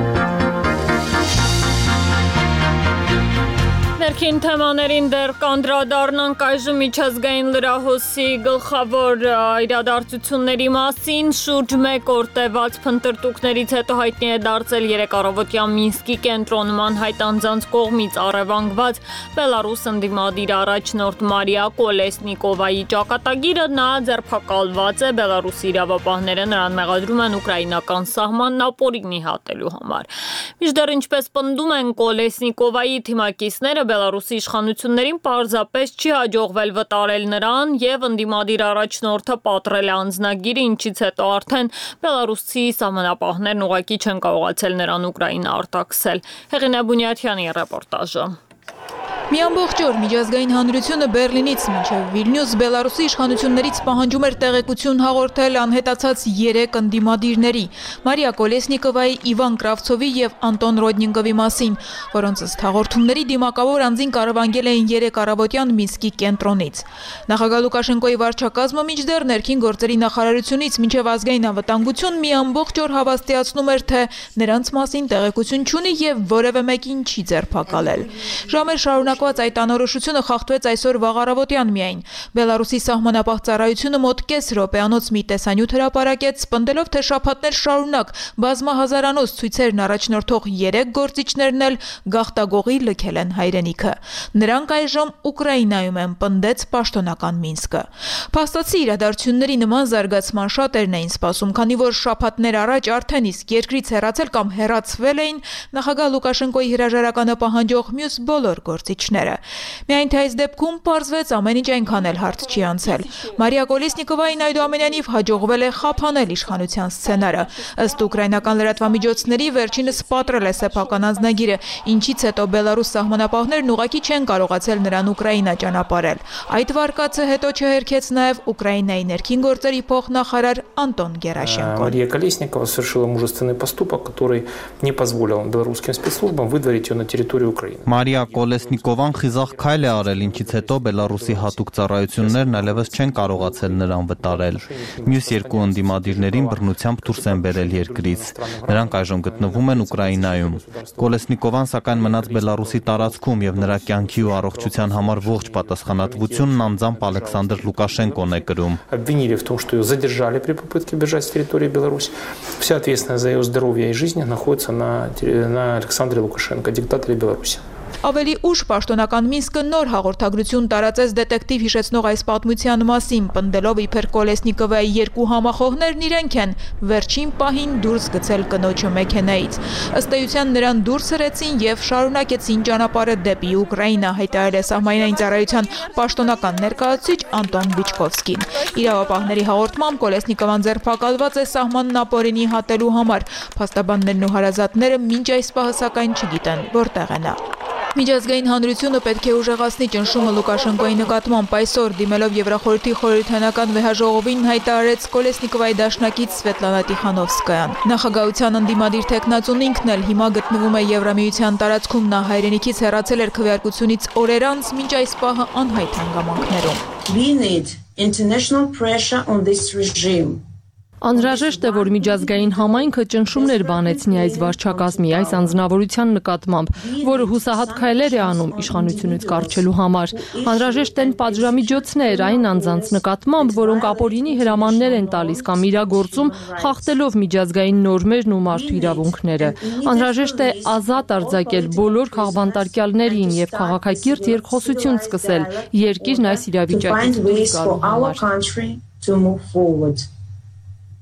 Ներքին թեմաներին դեռ կանդրադառնանք այժմ միջազգային լրահոսի գլխավոր իրադարձությունների մասին։ Շուրջ մեկ օր տևած փնտրտուքներից հետո հայտնի է դարձել երեկ առավոտյան Մինսկի կենտրոնում անհայտ անձանց կողմից առևանգված Բելարուս ընդդիմադիր առաջնորդ Մարիա Կոլեսնիկովայի ճակատագիրը։ Նա ձերբակալված է։ Բելարուսի իրավապահները նրան մեղադրում են ուկրաինական սահմանն ապօրինի հատելու համար։ Մինչդեռ ինչպես պնդում են Կոլեսնիկովայի թիմակիցները, Բելարուսի իշխանություններին պարզապես չի հաջողվել վտարել նրան եւ ընդդիմադիր առաջնորդը պատռել է անձնագիրը, ինչից հետո արդեն բելարուսի սահմանապահներն ուղղակի չեն կարողացել նրան Ուկրաինա արտաքսել։ Հեղինե Բունյաթյանի ռեպորտաժը։ Մի ամբողջ օր միջազգային հանրությունը Բերլինից մինչև Վիլնյուս Բելարուսի իշխանություններից պահանջում էր տեղեկություն հաղորդել անհետացած երեք ընդդիմադիրների՝ Մարիա Կոլեսնիկովայի, Իվան Կրավցովի եւ Անտոն Ռոդնիկովի մասին, որոնց ըստ հաղորդումների դիմակավոր անձին կառավանգել էին երեք առավոտյան Մինսկի կենտրոնից։ Նախագահ Լուկաշենկոյի վարչակազմը մինչդեռ ներքին գործերի նախարարությունից մինչև ազգային անվտանգություն մի ամբողջ օր հավաստիացնում էր, թե նրանց մասին տեղեկություն չունի եւ որևէ մեկին չի ձերբակալել։ Ժամեր շարունակված այդ անորոշությունը խախտվեց այսօր վաղ առավոտյան միայն։ Բելարուսի սահմանապահ ծառայությունը մոտ կես րոպեանոց մի տեսանյութ հրապարակեց, պնդելով, թե շաբաթներ շարունակ բազմահազարանոց ցույցերն առաջնորդող երեք գործիչներն էլ գաղտագողի լքել են հայրենիքը։ Նրանք այժմ Ուկրաինայում են, պնդեց պաշտոնական Մինսկը։ Փաստացի իրադարձությունների նման զարգացման շատերն էին սպասում, քանի որ շաբաթներ առաջ արդեն իսկ երկրից հեռացել կամ հեռացվել էին նախագահ Լուկաշենկոյի հրաժարականը պահանջող մյուս բոլոր գործիչները։ Միայն թե այս դեպքում պարզվեց ամեն ինչ այնքան էլ հարթ չի անցել։ Մարիա Կոլեսնիկովային այդուամենայնիվ հաջողվել է խափանել իշխանության սցենարը։ Ըստ ուկրաինական լրատվամիջոցների վերջինս պատռել է սեփական անձնագիրը, ինչից հետո Բելարուս սահմանապահներն ուղղակի չեն կարողացել նրան Ուկրաինա ճանապարհել։ Այդ վարկածը հետո չհերքեց նաև Ուկրաինայի ներքին գործերի փոխնախարար Антон Геращенко. Мария Колесникова совершила мужественный поступок, который не позволил белорусским спецслужбам выдворить ее на территорию Украины. Մարիա Կոլեսնիկովան խիզախ քայլ է արել, ինչից հետո Բելարուսի հատուկ ծառայություններն այլևս չեն կարողացել նրան վտարել։ Մյուս երկու ընդդիմադիրներին բռնությամբ դուրս են բերել երկրից։ Նրանք այժմ գտնվում են Ուկրաինայում։ Կոլեսնիկովան սակայն մնաց Բելարուսի տարածքում եւ նրա կյանքի ու առողջության համար ողջ պատասխանատվությունն անձամբ Ալեքսանդր Լուկաշենկոն է կրում։ Обвинили в том, что ее задержали при попытке бежать с территории Беларуси. Вся ответственность за ее здоровье и жизнь находится на, на Александре Лукашенко, диктаторе Беларуси. Ավելի ուշ պաշտոնական Մինսկը նոր հաղորդագրություն տարածեց դետեկտիվ հիշեցնող այս պատմության մասին, պնդելով իբր Կոլեսնիկովայի երկու համախոհներն իրենք են վերջին պահին դուրս գցել կնոջը մեքենայից։ Ըստ էության նրան դուրս հրեցին եւ շարունակեցին ճանապարհը դեպի Ուկրաինա, հայտարարել է սահմանային ծառայության պաշտոնական ներկայացուցիչ Անտոն Բիչկովսկին։ Իրավապահների հաղորդմամբ Կոլեսնիկովան ձերբակալված է սահմանն ապօրինի հատելու համար։ Փաստաբաններն ու հարազատները մինչ այս պահը սակայն չգիտեն որտեղ է նա։ Միջազգային հանրությունը պետք է ուժեղացնի ճնշումը Լուկաշենկոյի նկատմամբ այսօր դիմելով Եվրախորհրդի խորհրդանական վեհաժողովին հայտարարեց Կոլեսնիկովայի դաշնակից Սվետլանա Տիխանովսկայան։ Նախագահության ընդդիմադիր տեխնացուն ինքն էլ հիմա գտնվում է Եվրամիության տարածքում, նա հայրենիքից հեռացել էր քվեարկությունից օրեր անց, մինչ այս պահը անհայտ հանգամանքներում։ We need international pressure on this regime. Անհրաժեշտ է, որ միջազգային համայնքը ճնշումներ բանեցնի այս վարչակազմի, այս անձնավորության նկատմամբ, որը հուսահատ քայլեր է անում իշխանությունից կառչելու համար։ Անհրաժեշտ են պատժամիջոցներ այն անձանց նկատմամբ, որոնք ապօրինի հրամաններ են տալիս կամ իրագործում, խախտելով միջազգային նորմերն ու մարդու իրավունքները։ Անհրաժեշտ է ազատ արձակել բոլոր քաղբանտարկյալներին եւ քաղաքակիրթ երկխոսություն սկսել երկիրն այս իրավիճակից դուրս գալու համար։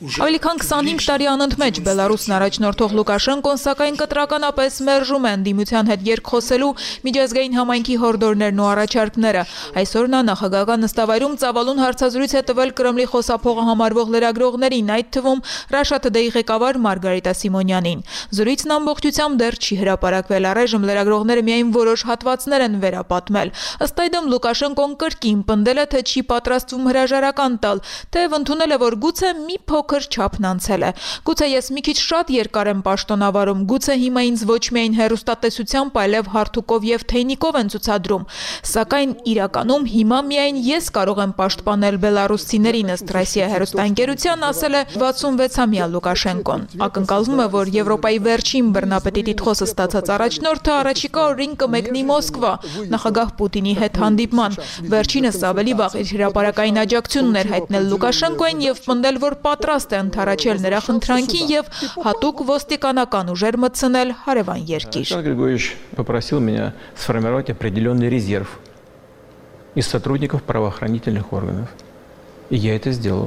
Ավելի քան քսանհինգ տարի անընդմեջ Բելարուսն առաջնորդող Լուկաշենկոն սակայն կտրականապես մերժում է ընդդիմության հետ երկխոսելու միջազգային համայնքի հորդորներն ու առաջարկները։ Այսօր նա նախագահական նստավայրում ծավալուն հարցազրույց է տվել Կրեմլի խոսափողը համարվող լրագրողներին, այդ թվում Russia Today ղեկավար Մարգարիտա Սիմոնյանին։ Զրույցն ամբողջությամբ դեռ չի հրապարակվել, առայժմ լրագրողները միայն որոշ հատվածներ են վերապատմել։ Ըստ այդմ Լուկաշենկոն կրկին պնդել է, թե չի պատրաստվում հրաժարական տալ, թեև ընդունել է, որ գուցե մի փոքր չափն անցել է։ Գուցե ես մի քիչ շատ երկար եմ պաշտոնավարում, գուցե հիմա ինձ ոչ միայն հեռուստատեսությամբ, այլև հարթուկով եւ թեյնիկով են ցուցադրում, սակայն իրականում հիմա միայն ես կարող եմ պաշտպանել բելարուսցիներին, ըստ Ռոսիա հեռուստաընկերության ասել է վաթսունվեցամյա Լուկաշենկոն։ Ակնկալվում է, որ Եվրոպայի վերջին բռնապետի տիտղոսը ստացած առաջնորդը առաջիկա օրերին կմեկնի Մոսկվա նախագահ Պուտինի հետ հանդիպման։ Վերջինս ավելի վաղ իր հրապարակային աջակցությունն էր հայտնել Լուկաշենկոին եւ պնդել, որ պատրաստ է ընդառաջել նրա խնդրանքին եւ հատուկ ոստիկանական ուժեր մտցնել հարևան երկիր։ Александр Григорьевич попросил меня сформировать определенный резерв из сотрудников правоохранительных органов. И я это сделал.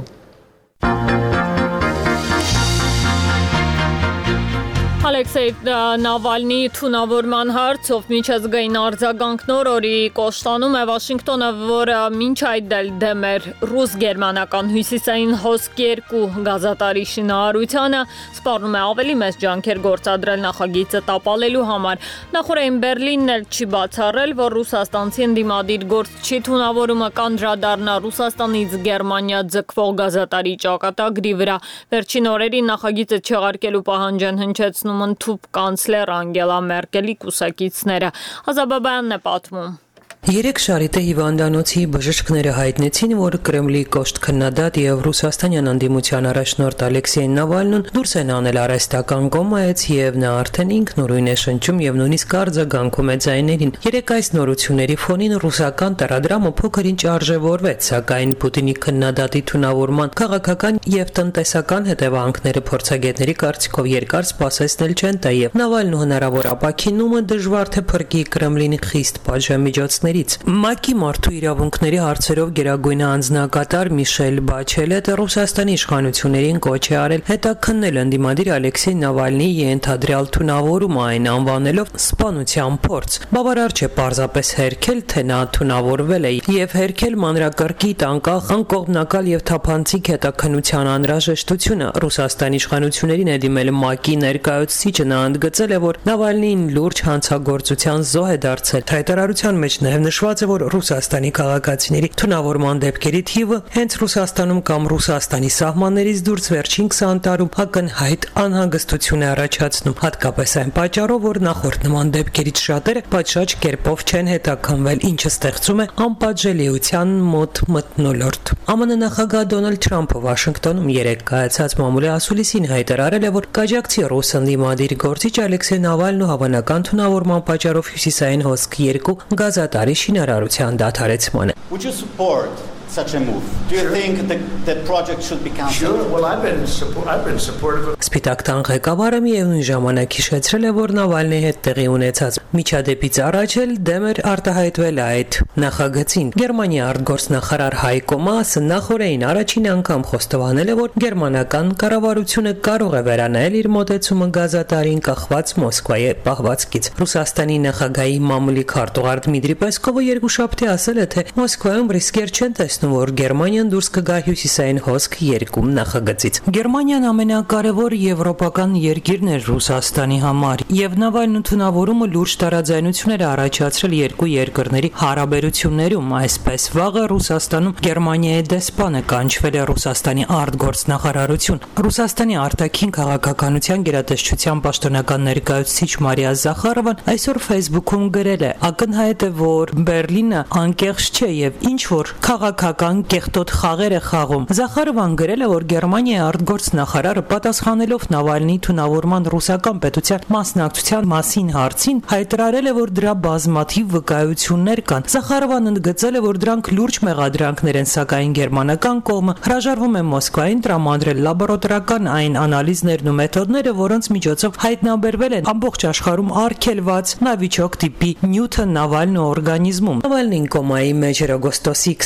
Ալեքսեյ Նավալնի թունավորման հարցով միջազգային արձագանքն օրորի կոշտանում է Վաշինգտոնը, որը մինչ այդ էլ դեմ էր ռուս-գերմանական հյուսիսային հոսք երկու գազատարի շինարարությանը, սպառնում է ավելի մեծ ջանքեր գործադրել նախագիծը տապալելու համար։ Նախորդին Բերլինն էլ չի բացառել, որ ռուսաստանցի ընդդիմադիր գործչի թունավորումը կանդրադառնա Ռուսաստանից Գերմանիա ձգվող գազատարի ճակատագրի վրա։ Վերջին օրերին նախագիծը չեղարկելու պահանջ են հնչեցնում ընդཐུպ կանցլեր Անգելա Մերկելի կուսակիցները։ Ազաբաբյանն է պատմում։ Երեք շարիտե հիվանդանոցի բժիշկները հայտնեցին, որ Կրեմլի կոշտ քննադատ եւ ռուսաստանյան ընդդիմության առաջնորդ Ալեքսեյ Նավալնին դուրս են անել արհեստական կոմայից եւ նա արդեն ինքնուրույն է շնչում եւ նույնիսկ արձագանքում է ձայներին։ Երեք այս նորությունների ֆոնին ռուսական տարադրամը փոքր-ինչ արժևորվեց, սակայն Պուտինի քննադատի թունավորման քաղաքական եւ տնտեսական հետևանքները փորձագետների կարծիքով երկար սպասեցնել չեն տա եւ Նավալնու հնարավոր ապաքինումը դժվար թե փրկի Կրեմլին խիստ պատժամիջոցներ։ ՄԱԿ-ի մարդու իրավունքների հարցերով գերագույն անձնակատար Միշել Բաչելետը Ռուսաստանի իշխանություններին կոչ է արել հետաքննել ընդդիմադիր Ալեքսեյ Նավալնիի ենթադրյալ թունավորումը, այն անվանելով սպանության փորձ։ Բավարար չէ պարզապես հերքել, թե նա թունավորվել է, եւ հերքել մանրակրկիտ, անկախ, անկողմնակալ եւ թափանցիկ հետաքննության անհրաժեշտությունը։ Ռուսաստանի իշխանություններին է դիմել ՄԱԿ-ի ներկայացուցիչը, նա ընդգծել է, որ Նավալնին լուրջ հանցագործության զոհ է դարձել։ Հայտարարության մեջ նաև նշված է, որ Ռուսաստանի քաղաքացիների թունավորման դեպքերի թիվը հենց Ռուսաստանում կամ Ռուսաստանի սահմաններից դուրս վերջին քսան տարում ակնհայտ անհանգստություն է առաջացնում, հատկապես այն պատճառով, որ նախորդ նման դեպքերից շատերը պատշաճ կերպով չեն հետաքննվել, ինչը ստեղծում է անպատժելիության մոտ մթնոլորտ։ ԱՄՆ նախագահ Դոնալդ Թրամփը Վաշինգտոնում երեկ կայացած մամուլի ասուլիսին հայտարարել է, որ կաջակցի ռուս ընդդիմադիր գործիչ Ալեքսեյ Նավալնու հավանական թունավորման պատճառով հյուսիսային հոսք երկու գազատարի շինարարության դադարեցմանը։ Would you support such a move? Do you think the, the project should be cancelled? Sure. Well, I've been support, I've been supportive of Սպիտակ տան ղեկավարը միևնույն ժամանակ հիշեցրել է, որ Նավալնի հետ տեղի ունեցած միջադեպից առաջ էլ դեմ էր արտահայտվել այդ նախագծին։ Գերմանիայի արտգործնախարար Հայկո Մասը նախորդին առաջին անգամ խոստովանել է, որ գերմանական կառավարությունը կարող է վերանայել իր մոտեցումը գազատարին կախված Մոսկվայի պահվածքից։ Ռուսաստանի նախագահի մամուլի քարտուղար Դմիտրի Պեսկովը երկուշաբթի ասել է, թե Մոսկվայում ռիսկեր չեն տեսնում, որ Գերմանիան դուրս կգա հյուսիսային հոսք երկու նախագծից։ Գերմանիան ամենակարևոր եվրոպական երկիրն էր Ռուսաստանի համար, եւ Նավալնու թունավորումը լուրջ տարաձայնություններ է առաջացրել երկու երկրների հարաբերություններում։ Այսպես վաղը Ռուսաստանում Գերմանիայի դեսպանը կանչվել է Ռուսաստանի արտգործնախարարություն։ Ռուսաստանի արտաքին քաղաքականության գերատեսչության պաշտոնական ներկայացուցիչ Մարիա Զախարովան այսօր Facebook-ում գրել է. ակնհայտ է, որ Բերլինը անկեղծ չէ եւ ինչ որ քաղաքական կեղտոտ խաղեր է խաղում։ Զախարովան գրել է, որ Գերմանիայի արտգործնախարարը պատասխանելով Նավալնի թունավորման ռուսական պետության մասնակցության մասին հարցին հայտարարել է, որ դրա բազմաթիվ վկայություններ կան։ Զախարովան ընդգծել է, որ դրանք լուրջ մեղադրանքներ են, սակայն գերմանական կողմը հրաժարվում է Մոսկվային տրամադրել լաբորատորական այն անալիզներն ու մեթոդները, որոնց միջոցով հայտնաբերվել են ամբողջ աշխարհում արգելված նավիճոկ տիպի նյութը Նավալնու օրգանիզմում։ Նավալնին կոմայի մեջ էր օգոստոսի քսանից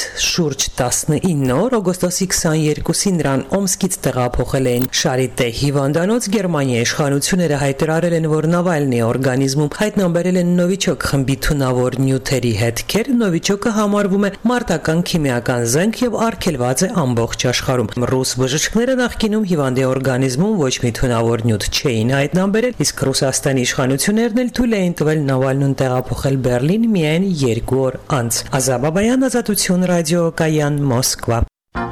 շուրջ տասնինը օր օգոստոսի քսաներկուսին նրան Օմսկից տեղափոխել էին Շարիտե հիվանդանոց։ Գերմանիայի իշխանությունները հայտարարել են, որ Նավալնի օրգանիզմում հայտնաբերել են նովիչոկ խմբի թունավոր նյութերի հետքեր։ Նովիչոկը համարվում է մարտական քիմիական զենք եւ արգելված է ամբողջ աշխարհում։ Ռուս բժիշկները նախկինում հիվանդի օրգանիզմում ոչ մի թունավոր նյութ չէին հայտնաբերել, իսկ Ռուսաստանի իշխանություններն էլ թույլ էին տվել Նավալնուն տեղափոխել Բերլին միայն երկու օր անց։ Ազաբաբայան, Ազատություն ռադիոկայան, Մոսկվա։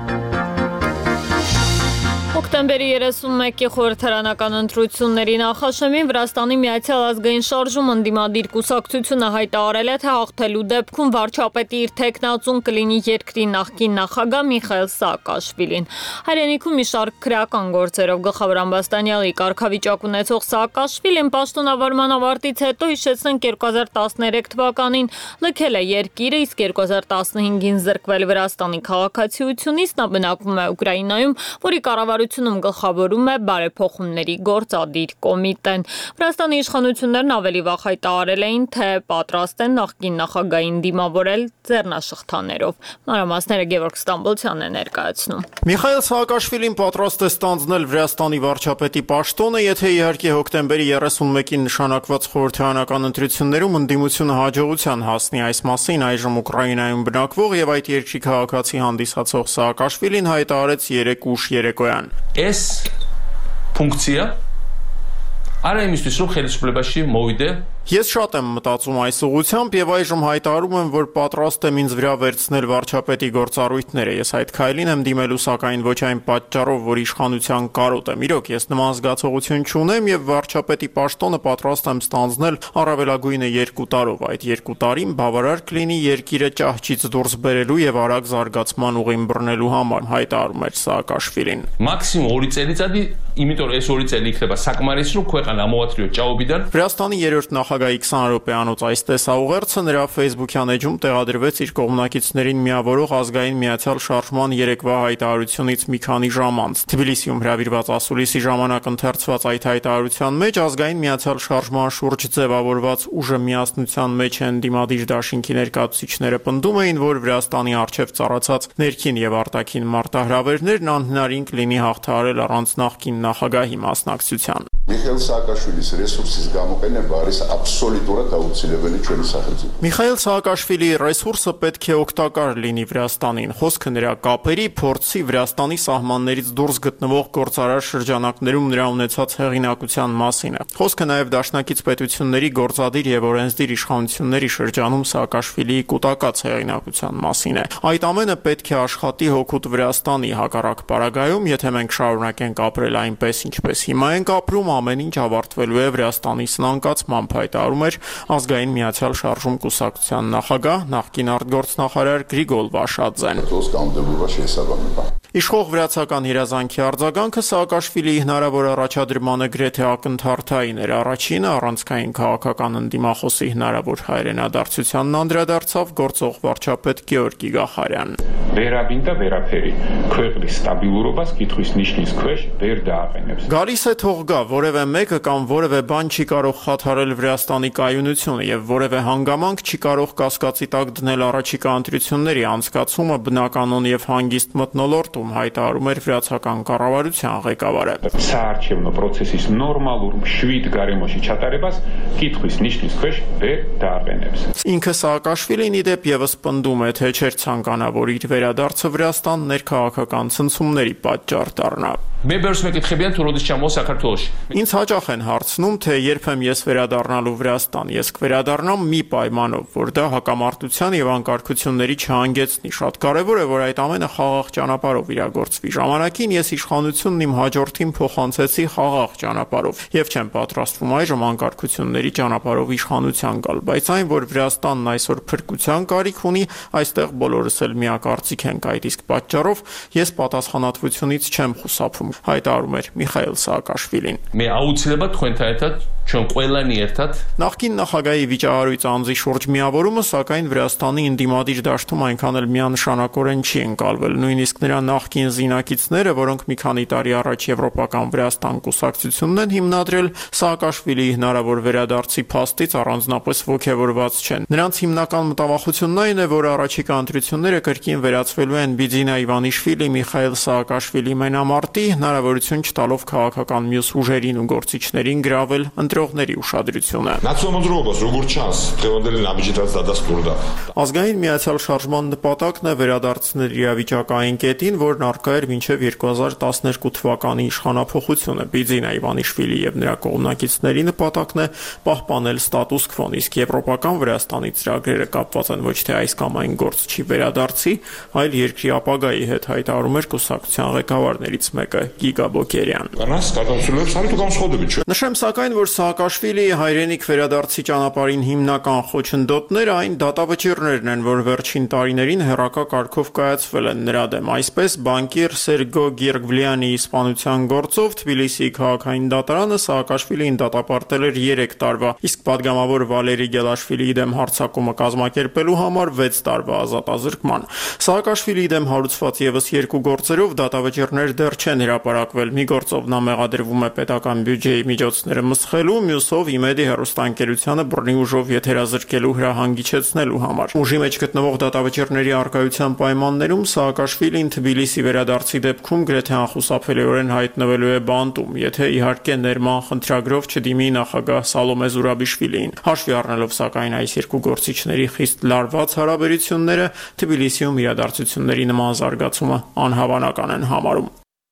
Հոկտեմբերի երեսունմեկի խորհրդարանական ընտրությունների նախաշեմին Վրաստանի Միացյալ Ազգային շարժում ընդդիմադիր կուսակցությունը հայտարարել է, թե հաղթելու դեպքում վարչապետի իր թեկնածուն կլինի երկրի նախկին նախագահ Միխայիլ Սաակաշվիլին։ Հայրենիքում մի շարք քրեական գործերով գլխավոր ամբաստանյալի կարգավիճակ ունեցող Սաակաշվիլին պաշտոնավարման ավարտից հետո, հիշեցնենք, երկու հազար տասներեք թվականին լքել է երկիրը, իսկ երկու հազար տասնհինգին զրկվել Վրաստանի քաղաքացիությունից։ Նա բնակվում է Ուկրաինայում, որի կառավարությունը գլխավորում է բարեփոխումների գործադիր կոմիտեն։ Վրաստանի իշխանություններն ավելի վաղ հայտարարել էին, թե պատրաստ են նախկին նախագահին դիմավորել ձեռնաշղթաներով։ Մանրամասները Գևորգ Ստամբոլցյանն է ներկայացնում։ Միխայիլ Սաակաշվիլին պատրաստ է ստանձնել Վրաստանի վարչապետի պաշտոնը, եթե իհարկե հոկտեմբերի երեսունմեկին նշանակված խորհրդարանական ընտրություններում ընդդիմությունը հաջողության հասնի։ Այս մասին այժմ Ուկրաինայում բնակվող եւ այդ երկրի քաղաքացի հանդիսացող Սաակաշվիլին հայտարարեց երեկ ուշ երեկոյան։ Այս ֆունկցիա არა იმისთვის რომ ხელისუფლებაში მოვიდე Ես շատ եմ մտածում այս ուղղությամբ եւ այժմ հայտարարում եմ, որ պատրաստ եմ ինձ վրա վերցնել վարչապետի գործառույթները։ Ես այդ քայլին եմ դիմելու, սակայն ոչ այն պատճառով, որ իշխանության կարոտ եմ։ Իրոք, ես նման զգացողություն չունեմ եւ վարչապետի պաշտոնը պատրաստ եմ ստանձնել առավելագույնը երկու տարով։ Այդ երկու տարին բավարար կլինի երկիրը ճահճից դուրս բերելու եւ արագ զարգացման ուղին բռնելու համար, հայտարարում էր Սաակաշվիլին։ Մաքսիմում ორი წელიწადი, იმიტომ რომ ეს ორი წელი იქნება საკმარისი, რომ ქვეყანა ამოვათრიო ჭაობიდან։ Վրաստանի երրորդ նախագահի քսան րոպեանոց այս տեսաուղերձը նրա Facebook-յան էջում տեղադրվեց իր կողմնակիցներին միավորող ազգային միացյալ շարժման երեկվա հայտարարությունից մի քանի ժամ անց։ Թբիլիսիում հրավիրված ասուլիսի ժամանակ ընթերցված այդ հայտարարության մեջ ազգային միացյալ շարժման շուրջ ձևավորված ուժը միասնության մեջ են դիմադիր դաշինքի ներկայացուցիչները պնդում էին, որ Վրաստանի առջև ծառացած ներքին եւ արտաքին մարտահրավերներն անհնարին կլինի հաղթահարել առանց նախկին նախագահի մասնակցության։ Միխայիլ Սաակաշվիլիս ռեսուրսից გამოყენება არის աբսոլյուտურად აუცილებელი ჩვენი სახელმწიფო։ Միխայիլ Սաակաշվիլի ռեսուրսը պետք է օգտակար լինի Վրաստանին։ Խոսքը նրա կապերի, փորձի, Վրաստանի սահմաններից դուրս գտնվող գործարար շրջանակներում նրա ունեցած հեղինակության մասին է։ Խոսքը նաև դաշնակից պետությունների գործադիր եւ օրենսդիր իշխանությունների շրջանում Սաակաշվիլիի կուտակած հեղինակության մասին է։ Այդ ամենը պետք է աշխատի հօգուտ Վրաստանի, հակառակ պարագայում, եթե մենք շարունակենք ապրել այնպես, ինչպես հիմա ենք ապրում, ամեն ինչ ավարտվելու է Վրաստանի սնանկացմամբ, հայտարարում էր ազգային միացյալ շարժում կուսակցության նախագահ, նախկին արտգործնախարար Գրիգոր Վաշաձեն։ Իշխող վրացական երազանքի արձագանքը Սաակաշվիլիի հնարավոր առաջադրմանը գրեթե ակնթարթային էր։ Առաջինը առանցքային քաղաքական ընդդիմախոսի հնարավոր հայրենադարձությանն անդրադարձավ գործող վարչապետ Գեորգի Գախարյան։ Վերաբինდა վերაფերի ქვეყნის ստაბილურობას կითხვის ნიშნის ქვეშ ვერ დააყენებს։ Գալիս է թող գա, որևէ մեկը կամ որևէ բան չի կարող խաթարել Վրաստանի կայունությունը եւ որևէ հանգամանք չի կարող կասկածի տակ դնել առաջիկա ընտրությունների անցկացումը բնականon եւ հանգիստ մթնոլորտում, հայտարարում էր վրացական կառավարության ղեկավարը։ Საარჩევნო პროცესის նորմալურ მშვიდ გარემოში ჩატარებას კითხვის ნიშნის ქვეშ ვერ დააყენებს։ Ինքը Սաակաշվիլին ի դեպ եւս պնդում է, թե չէր ցանկանա, որ իր վերադարձը Վրաստան ներքաղաքական ցնցումների պատճառ դառնա։ მე ბევრს მეკითხებიან თუ როდის ჩამოვა საქართველოში։ Ինձ հաճախ են հարցնում, թե երբ եմ ես վերադառնալու Վրաստան։ Ես կվերադառնամ մի պայմանով, որ դա հակամարտության եւ անկարգությունների չհանգեցնի։ Շատ կարեւոր է, որ այդ ամենը խաղաղ ճանապարհով իրագործվի։ Ժամանակին ես իշխանությունն իմ հաջորդին փոխանցեցի խաղաղ ճանապարհով եւ չեմ պատրաստվում այժմ անկարգությունների ճանապարհով իշխանության գալ, բայց այն, որ Վրաստանն այսօր փրկության կարիք ունի, այստեղ բոլորս էլ միակարծիք ենք այդ, իսկ պատճառով ես պատասխանատվությունից չեմ խուսափում, հայտարարում էր Միխայիլ Սաակաշվիլին։ Მე აუცილებლად თქვენთან ერთად ჩვენ ყველანი ერთად Նախկին նախագահի վիճահարույց անձի շուրջ միավորումը, սակայն Վրաստանի ընդդիմադիր դաշտում այնքան էլ միանշանակորեն չի ընկալվել։ Նույնիսկ նրա նախկին զինակիցները, որոնք մի քանի տարի առաջ Եվրոպական Վրաստան կուսակցությունն են հիմնադրել, Սաակաշվիլիի հնարավոր վերադարձի փաստից առանձնապես ոգևորված չեն։ Նրանց հիմնական մտավախությունն այն է, որ առաջիկա ընտրությունները կրկին վերածվելու են Բիձինա Իվանիշվիլի, Միխայիլ Սաակաշվիլի մենամարտի, հնարավորություն չտալով քաղաքական մյուս ուժերին ու գործիչներին գրավել ընտրողների ուշադրությունը։ Ազգային միացյալ շարժման նպատակն է վերադարձնել իրավիճակային կետին, որն առկա էր մինչև երկու հազար տասներկու թվականի իշխանափոխությունը։ Բիձինա Իվանիշվիլի եւ նրա կողմնակիցների նպատակն է պահպանել ստատուս քվոն, իսկ Եվրոպական Վրաստանի ծրագրերը կապված են ոչ թե այս կամ այն գործչի վերադարձի, այլ երկրի ապագայի հետ, հայտարարում էր կուսակցության ղեկավարներից մեկը Գիգա Բոկերյան։ Նշեմ սակայն, որ Սաակաշվիլիի հայրենիք վերադարձի ճանապարհին հիմնական խոչընդոտները այն դատավճիռներն են, որ վերջին տարիներին հերակա կարգով կայացվել են նրա դեմ։ Այսպես, բանկիր Սերգո Գերգվլյանի իսպանության գործով Թբիլիսիի քաղաքային դատարանը Սաակաշվիլիին դատապարտել էր երեք տարվա, իսկ պատգամավոր Վալերի Գելաշվիլիի դեմ հարձակումը կազմակերպելու համար վեց տարվա ազատազրկման։ Սաակաշվիլիի դեմ հարուցված եւս երկու գործերով դատավճիռներ դեռ չեն հրապարակվել։ Մի գործով նա մեղադրվում է պետական բյուջեի միջոցները մսխելու, մյուսով իմեդի հեռուստաընկերությանը բռնի ուժով եթերազրկելու հրահանգիչեցնելու համար։ Ուժի մեջ գտնվող դատավճիռների առկայության պայմաններում Սաակաշվիլին Թբիլիսի վերադարձի դեպքում գրեթե անխուսափելիորեն հայտնվելու է բանտում, եթե իհարկե ներման խնդրագրով չդիմի նախագահ Սալոմե Զուրաբիշվիլիին։ Հաշվի առնելով սակայն այս երկու գործիչների խիստ լարված հարաբերությունները, Թբիլիսիում իրադարձությունների նման զարգացումը անհավանական են համարում։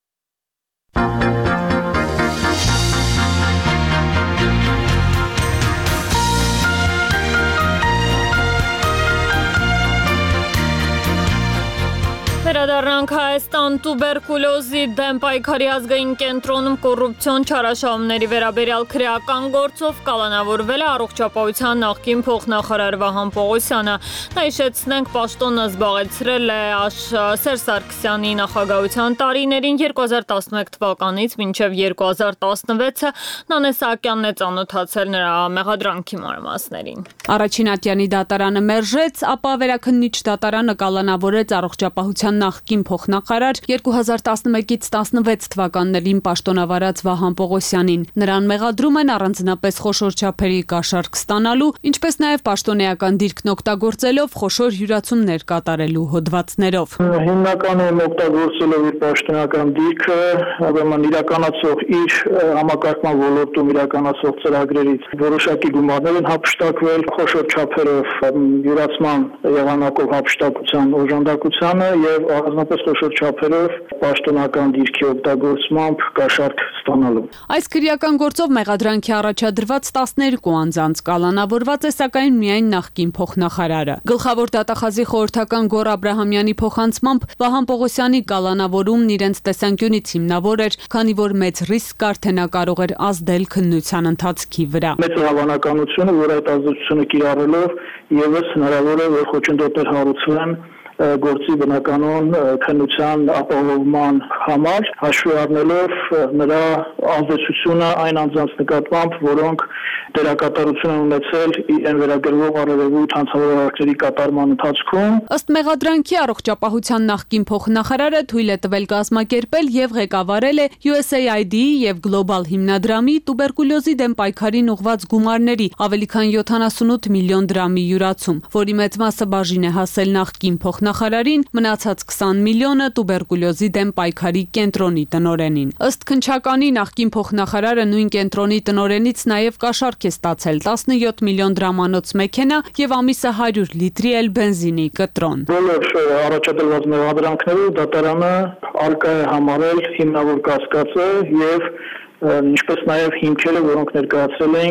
Վերադառնանք Հայաստան տուբերկուլոզի դեմ պայքարի ազգային կենտրոնում կոռուպցիոն չարաշահումների վերաբերյալ քրեական գործով կալանավորվել է առողջապահության նախկին փոխնախարար Վահան Պողոսյանը։ Նա հիշեցնենք պաշտոնը զբաղեցրել է Սերժ Սարգսյանի նախագահության տարիներին երկու հազար տասնմեկ թվականից մինչև երկու հազար տասնվեցը Նանե Սահակյանն է ծանոթացել նրա մեղադրանքի մանրամասներին։ Առաջին ատյանի դատարանը մերժեց, ապա վերաքննիչ դատարանը կալանավորեց առողջապահության նախկին փոխնախարար երկու հազար տասնմեկից տասնվեց թվականներին պաշտոնավարած Վահան Պողոսյանին։ Նրան մեղադրում են առանձնապես խոշոր չափերի կաշառք ստանալու, ինչպես նաև պաշտոնեական դիրքն օգտագործելով խոշոր հյուրացումներ կատարելու հոդվածներով։ Հիմնականում օգտագործելով իր պաշտոնեական դիրքը, ուրեմն իրականացող իր համակարգման ոլորտում իրականացող ծրագրերից որոշակի գումարներ են հափշտակվել, խոշոր չափերով հյուրացման եղանակով հափշտակության օժանդակությանը եւ առանձնապես խոշոր չափերով պաշտոնական դիրքի օգտագործմամբ կաշառք ստանալու։ Այս քրեական գործով մեղադրանքի առաջադրված տասներկու անձանց կալանավորված է սակայն միայն նախկին փոխնախարարը։ Գլխավոր դատախազի խորհրդական Գոռ Աբրահամյանի փոխանցմամբ Վահան Պողոսյանի կալանավորումն իրենց տեսանկյունից հիմնավոր էր, քանի որ մեծ ռիսկ կար, թե նա կարող էր ազդել քննության ընթացքի վրա։ Մեծ հավանականությունը, որ այդ ազդեցությունը կիրառելով եւս հնարավոր է, որ խոչընդոտներ հարուցվեն գործի բնականոն քննության ապահովման համար, հաշվի առնելով նրա ազդեցությունը այն անձանց նկատմամբ, որոնք դերակատարություն են ունեցել իրեն վերագրվող առերևույթ հանցավորությունների կատարման ընթացքում։ Ըստ մեղադրանքի առողջապահության նախկին փոխնախարարը թույլ է տվել կազմակերպել եւ ղեկավարել է յու էս էյ այ դի-ի եւ Global հիմնադրամի տուբերկուլոզի դեմ պայքարին ուղղված գումարների ավելի քան յոթանասունութ միլիոն դրամի յուրացում, որի մեծ մասը բաժին է հասել նախկին փոխնախարարին, մնացած քսան միլիոնը տուբերկուլոզի դեմ պայքարի կենտրոնի տնօրենին։ Ըստ քննչականի նախկին փոխնախարարը նույն կենտրոնի տնօրենից նաեւ կաշառք է ստացել տասնյոթ միլիոն դրամանոց մեքենա եւ ամիսը հարյուր լիտրի էլ բենզինի կտրոն։ Բոլոր առաջադրված մեղադրանքներով դատարանը արկա է համարել հիմնավոր կասկածը եւ ինչպես նաեւ հիմքերը, որոնք ներկայացրել ենք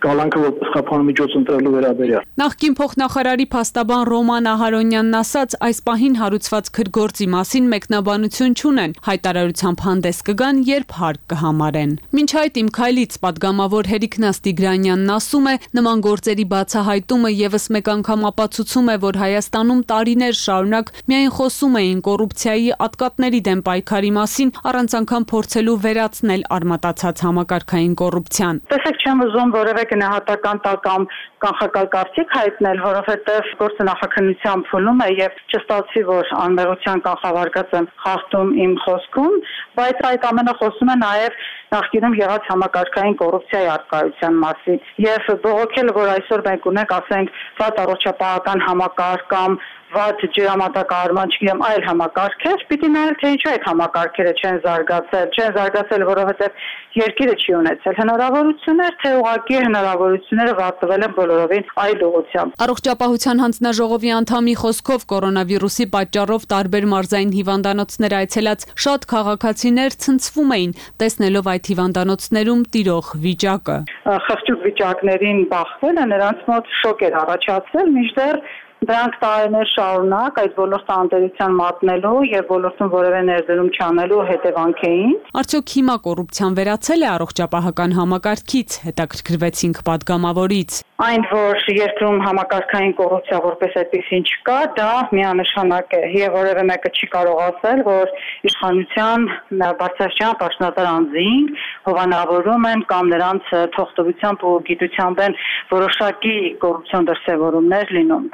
կալանքը որպես խափանամիջոց ընտրելու վերաբերյալ։ Նախկին փոխնախարարի փաստաբան Ռոման Ահարոնյանն ասաց, այս պահին հարուցված քրգործի մասին մեկնաբանություն չունեն, հայտարարությամբ հանդես կգան, երբ հարկ կհամարեն։ Մինչ այդ իմ քայլից պատգամավոր Հերիքնաս Տիգրանյանն ասում է, նման գործերի բացահայտումը եւս մեկ անգամ ապացուցում է, որ Հայաստանում տարիներ շարունակ միայն խոսում էին կոռուպցիայի ատկատների դեմ պայքարի մասին, առանց անգամ փորձելու վերացնել արմատացած համակարգային կոռուպցիան։ Տեսեք, չեմ ուզում որևէ գնահատական տալ կամ կանխակալ կարծիք հայտնել, որովհետև գործը նախաքննության փուլում է եւ չստացվի, որ անմեղության կանխավարկած եմ խախտում իմ խոսքում, բայց այդ ամենը խոսում է նաեւ նախկինում եղած համակարգային կոռուպցիայի արկայության մասին եւ բողոքելը, որ այսօր մենք ունենք, ասենք, վատ առողջապահական համակարգ կամ վատ ջրամատակարարման, չգիտեմ, այլ համակարգեր, պիտի նայել, թե ինչու այդ համակարգերը չեն զարգացել, չեն զարգացել, որովհետև երկիրը չի ունեցել հնարավորություններ, թե ուղղակի հնարավորությունները վատտվել են բոլորովին այլ ուղղությամբ։ Առողջապահության հանձնաժողովի անդամի խոսքով կորոնավիրուսի պատճառով տարբեր մարզային հիվանդանոցներ այցելած շատ քաղաքացիներ ցնցվում էին, տեսնելով այդ հիվանդանոցներում տիրող վիճակը։ Խղճուկ վիճակներին բախվելը նրանց մոտ շոկ էր առաջացել, մինչդեռ դրանք տարիներ շարունակ այդ ոլորտը անդերության մատնելու եւ ոլորտում որևէ ներդրում չանելու հետևանք էին։ Արդյոք հիմա կոռուպցիան վերացել է առողջապահական համակարգից, հետաքրքրվեցինք պատգամավորից։ Այն, որ երկրում համակարգային կոռուպցիա որպես այդպեսին չկա, դա միանշանակ է եւ որևէ մեկը չի կարող ասել, որ իշխանության բարձրաստիճան պաշտոնատար անձին հովանավորում են կամ նրանց թողտվությամբ ու գիտությամբ են որոշակի կոռուպցիոն դրսևորումներ լինում։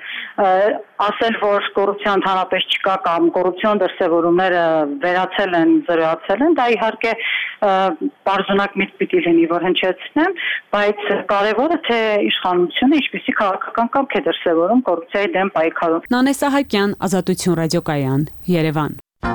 Ասել, որ կոռուպցիա ընդհանրապես չկա կամ կոռուպցիոն դրսևորումները վերացել են, զրոյացել են, դա իհարկե բարձունակ միտք պիտի լինի, որ հնչեցնեմ, բայց կարևորը թե իշխանությունը ինչպիսի քաղաքական կամք է դրսևորում կոռուպցիայի դեմ պայքարում։ Նանե Սահակյան, Ազատություն ռադիոկայան, Երևան։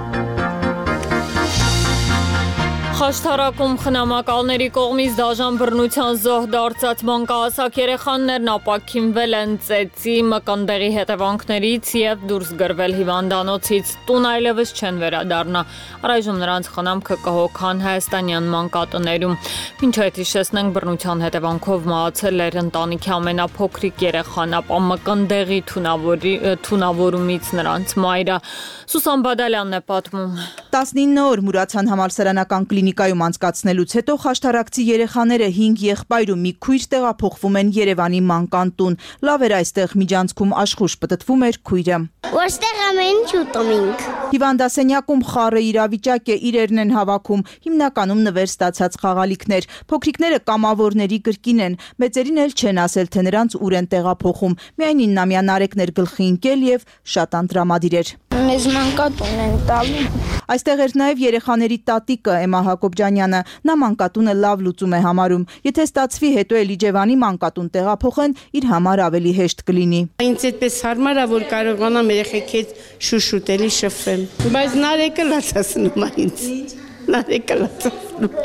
Խաշթարակում խնամակալների կողմից դաժան բռնության զոհ դարձած մանկահասակ երեխաներն ապաքինվել են ծեծի մկնդեղի հետևանքներից եւ դուրս գրվել հիվանդանոցից, տուն այլևս չեն վերադառնա։ Առայժմ նրանց խնամքը կհոգան հայաստանյան մանկատներում։ Մինչ այդ հիշեցնենք, բռնության հետևանքով մահացել էր ընտանիքի ամենափոքրիկ երեխան, ապա մկնդեղի թունավորումից նրանց մայրը։ Սուսան Բադալյանն է պատմում։ տասնինը օր Մուրացան համալսարանական կլինիկայում անցկացնելուց հետո խաշտարակցի երեխաները հինգ եղբայր ու մի քույր տեղափոխվում են Երևանի մանկան տուն։ Լավ էր այստեղ միջանցքում աշխուժ պտտվում էր քույրը։ Ոստեղ ամեն ինչ ուտում ենք։ Հիվանդասենյակում խառը իրավիճակ է, իրերն են հավաքում, հիմնականում նվեր ստացած խաղալիքներ։ Փոքրիկները կամավորների կրկին են, մեծերին էլ չեն ասել, թե նրանց ուր են տեղափոխում։ Միայն իննամյա Նարեկն էր գլխի ընկել եւ շատ անտրամադիր էր։ Մեզ մանկատուն են տալու։ Այստեղ էր նաև երեխաների տատիկը Էմա Հակոբյանյանը, նա մանկատունը լավ լուծում է համարում։ Եթե ստացվի հետո էլ Իջևանի մանկատուն տեղափոխեն, իր համար ավելի հեշտ կլինի։ Ինձ այդպես հարմար է, որ կարողանամ երեխեքից շուշուտելի շփվեմ։ Բայց Նարեկը լացացնում է ինձ։ Նարեկը լացացնում։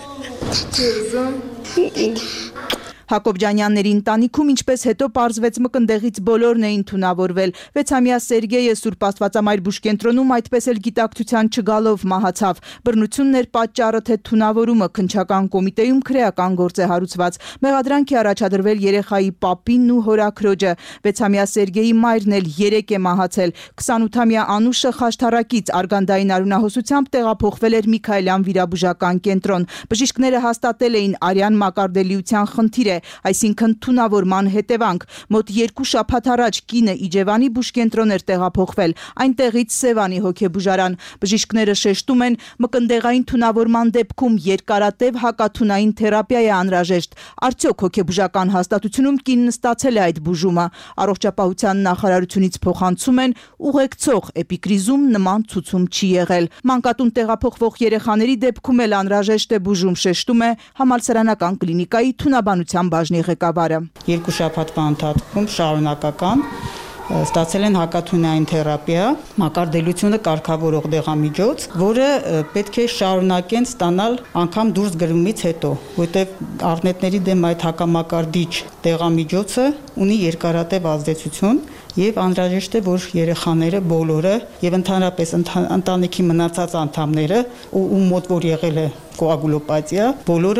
Հակոբյանյանների ընտանիքում ինչպես հետո պարզվեց մկնդեղից բոլորն էին թունավորվել։ վեցամյա Սերգեյը Սուրբ Աստվածամայր բուժկենտրոնում այդպես էլ գիտակցության չգալով մահացավ։ Բռնությունն էր պատճառը, թե թունավորումը քննչական կոմիտեում քրեական գործ է հարուցված։ Մեղադրանք է առաջադրվել երեխայի պապինն ու հորաքրոջը։ վեցամյա Սերգեյի մայրն էլ երեք է մահացել։ քսանութամյա Անուշը խաշտարակից արգանդային արյունահոսությամբ տեղափոխվել էր Միքայելյան վիրաբուժական կենտրոն։ Բժիշկները հաստատել էին արյան մակարդելիության խնդիր է, այսինքն թունավորման հետևանք։ Մոտ երկու շաբաթ առաջ կինը Իջևանի բուժկենտրոն էր տեղափոխվել, այնտեղից Սևանի հոգեբուժարան։ Բժիշկները շեշտում են, մկնդեղային թունավորման դեպքում երկարատև հակաթունային թերապիա է անհրաժեշտ։ Արդյոք հոգեբուժական հաստատությունում կինն ստացել է այդ բուժումը։ Առողջապահության նախարարությունից փոխանցում են, ուղեկցող էպիկրիզում նման ցուցում չի եղել։ Մանկատուն տեղափոխվող երեխաների դեպքում էլ անհրաժեշտ է բուժում, շեշտում է համալսարանական կլինիկայի թունաբանության բաժնի ղեկավարը։ Երկու շաբաթվա ընթացքում շարունակական ստացել են հակաթունային թերապիա, մակարդելությունը կարգավորող դեղամիջոց, որը պետք է շարունակեն ստանալ անգամ դուրս գրումից հետո, որտեղ առնետների դեմ այդ հակամակարդիչ դեղամիջոցը ունի երկարատև ազդեցություն եւ անհրաժեշտ է, որ երեխաները բոլորը եւ ընդհանրապես ընտանիքի մնացած անդամները, ում մոտ որ եղել է կոագուլոպաթիա, բոլորը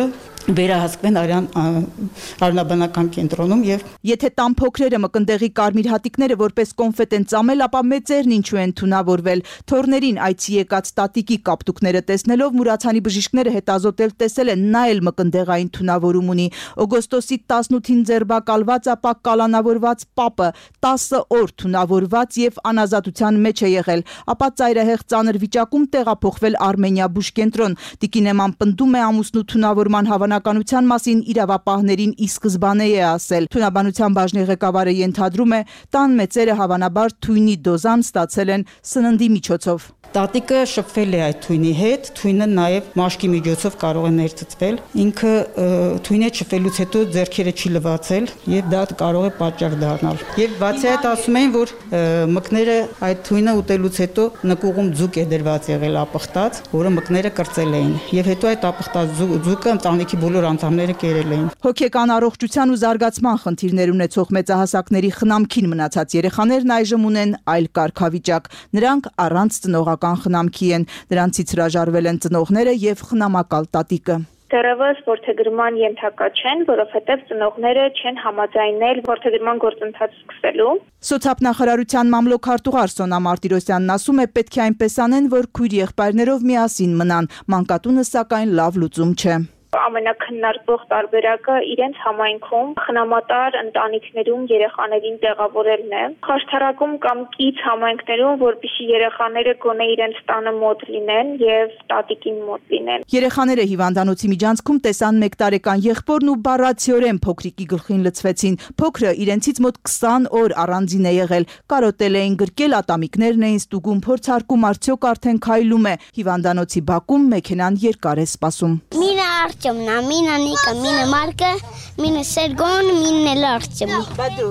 վերահսկվեն արյան արյունաբանական կենտրոնում եւ եթե տան փոքրերը մկնդեղի կարմիր հատիկները որպես կոնֆետ են ծամել, ապա մեծերն ինչու են թունավորվել։ Թորներին այցի եկած տատիկի կապտուկները տեսնելով Մուրացանի բժիշկները հետազոտել տեսել են նա էլ մկնդեղային թունավորում ունի։ Օգոստոսի տասնութին ձերբակալված, ապա կալանավորված պապը տասը օր թունավորված եւ անազատության մեջ է եղել, ապա ծայրահեղ ծանր վիճակում տեղափոխվել Արմենիա բուժկենտրոն։ Տիկինեման պնդում է ամուսնու թունավորման հավանականության մասին իրավապահներին ի սկզբանե է ասել։ Թունաբանության բաժնի ղեկավարը ենթադրում է, տան մեծերը հավանաբար թույնի դոզան ստացել են սննդի միջոցով։ Տատիկը շփվել է այդ թույնի հետ, թույնը նաև մաշկի միջոցով կարող է ներծծվել։ Ինքը թույնի հետ շփվելուց հետո ձեռքերը չի լվացել եւ դա կարող է պատճառ դառնալ։ Եվ բացի այդ ասում են, որ մկները այդ թույնը ուտելուց հետո նկուղում ձուկ է դրված եղել ապխտած, որը մկները կրծել էին։ Եվ հետո այդ ապխտած ձուկը ընտանիքի բոլոր անդամները կերել էին։ Հոգեկան առողջության ու զարգացման խնդիրներ ունեցող մեծահասակների խնամքին մնացած երեխաներն այժմ ունեն այլ կարգավիճակ։ Նրանք առանց ծնողական խնամքի են, դրանցից հրաժարվել են ծնողները եւ խնամակալ տատիկը։ Դեռևս որդեգրման ենթակա չեն, որովհետև ծնողները չեն համաձայնել որդեգրման գործընթաց սկսելու։ Սոցիալնախարարության մամլոքարտուղար Սոնա Մարտիրոսյանն ասում է, պետք է այնպես անեն, որ քույր եղբայրներով միասին մնան։ Մանկատունը սակայն լավ լուծում չէ։ Ամենակննարկվող տարբերակը իրենց համայնքում խնամատար ընտանիքներում երեխաներին տեղավորելն է։ Խաշթարակում կամ կից համայնքներում, որպեսզի երեխաները գոնե իրենց տանը մոտ լինեն եւ տատիկին մոտ լինեն։ Երեխաները հիվանդանոցի միջանցքում տեսան մեկ տարեկան եղբորն ու բառացիորեն փոքրիկի գլխին լցվեցին։ Փոքրը իրենցից մոտ քսան օր առանձին է եղել։ Կարոտել էին, գրկել, ատամիկներն էին ստուգում, փորձարկում, արդյոք արդեն քայլում է։ Հիվանդանոցի բակում մեքենան երկար է սպասում։ Արտյոմնա, մինը Նիկը, մինը Մարկը, մինը Սերգոն, մինն էլ Արտյոմը։ Բադու։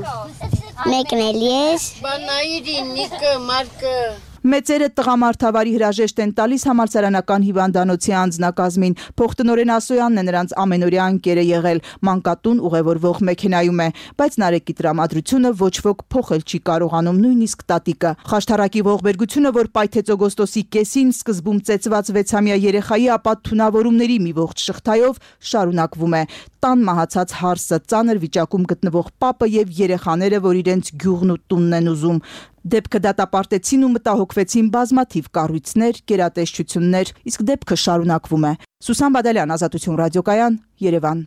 Մեկն էլ ես։ Բանայիրի Նիկը, Մարկը։ Մեծերը տղամարդավարի հրաժեշտ են տալիս համալսարանական հիվանդանոցի անձնակազմին։ Փոխտնօրեն Ասոյանն է նրանց ամենօրյա ընկերը եղել, մանկատուն ուղևորվող մեքենայում է, բայց Նարեկի տրամադրությունը ոչ ոք փոխել չի կարողանում, նույնիսկ տատիկը։ Խաշթարակի ողբերգությունը, որ պայթեց օգոստոսի կեսին, սկզբում ծեծված վեցամյա երեխայի, ապա թունավորումների մի ողջ շղթայով շարունակվում է։ Տան մահացած հարսը, ծանր վիճակում գտնվող պապը եւ երեխաները, որ իրենց գյուղն ու տունն են ուզում։ Դեպքը դատապարտեցին ու մտահոգվեցին բազմաթիվ կառույցներ, գերատեսչություններ, իսկ դեպքը շարունակվում է։ Սուսան Բադալյան, Ազատություն ռադիոկայան, Երևան։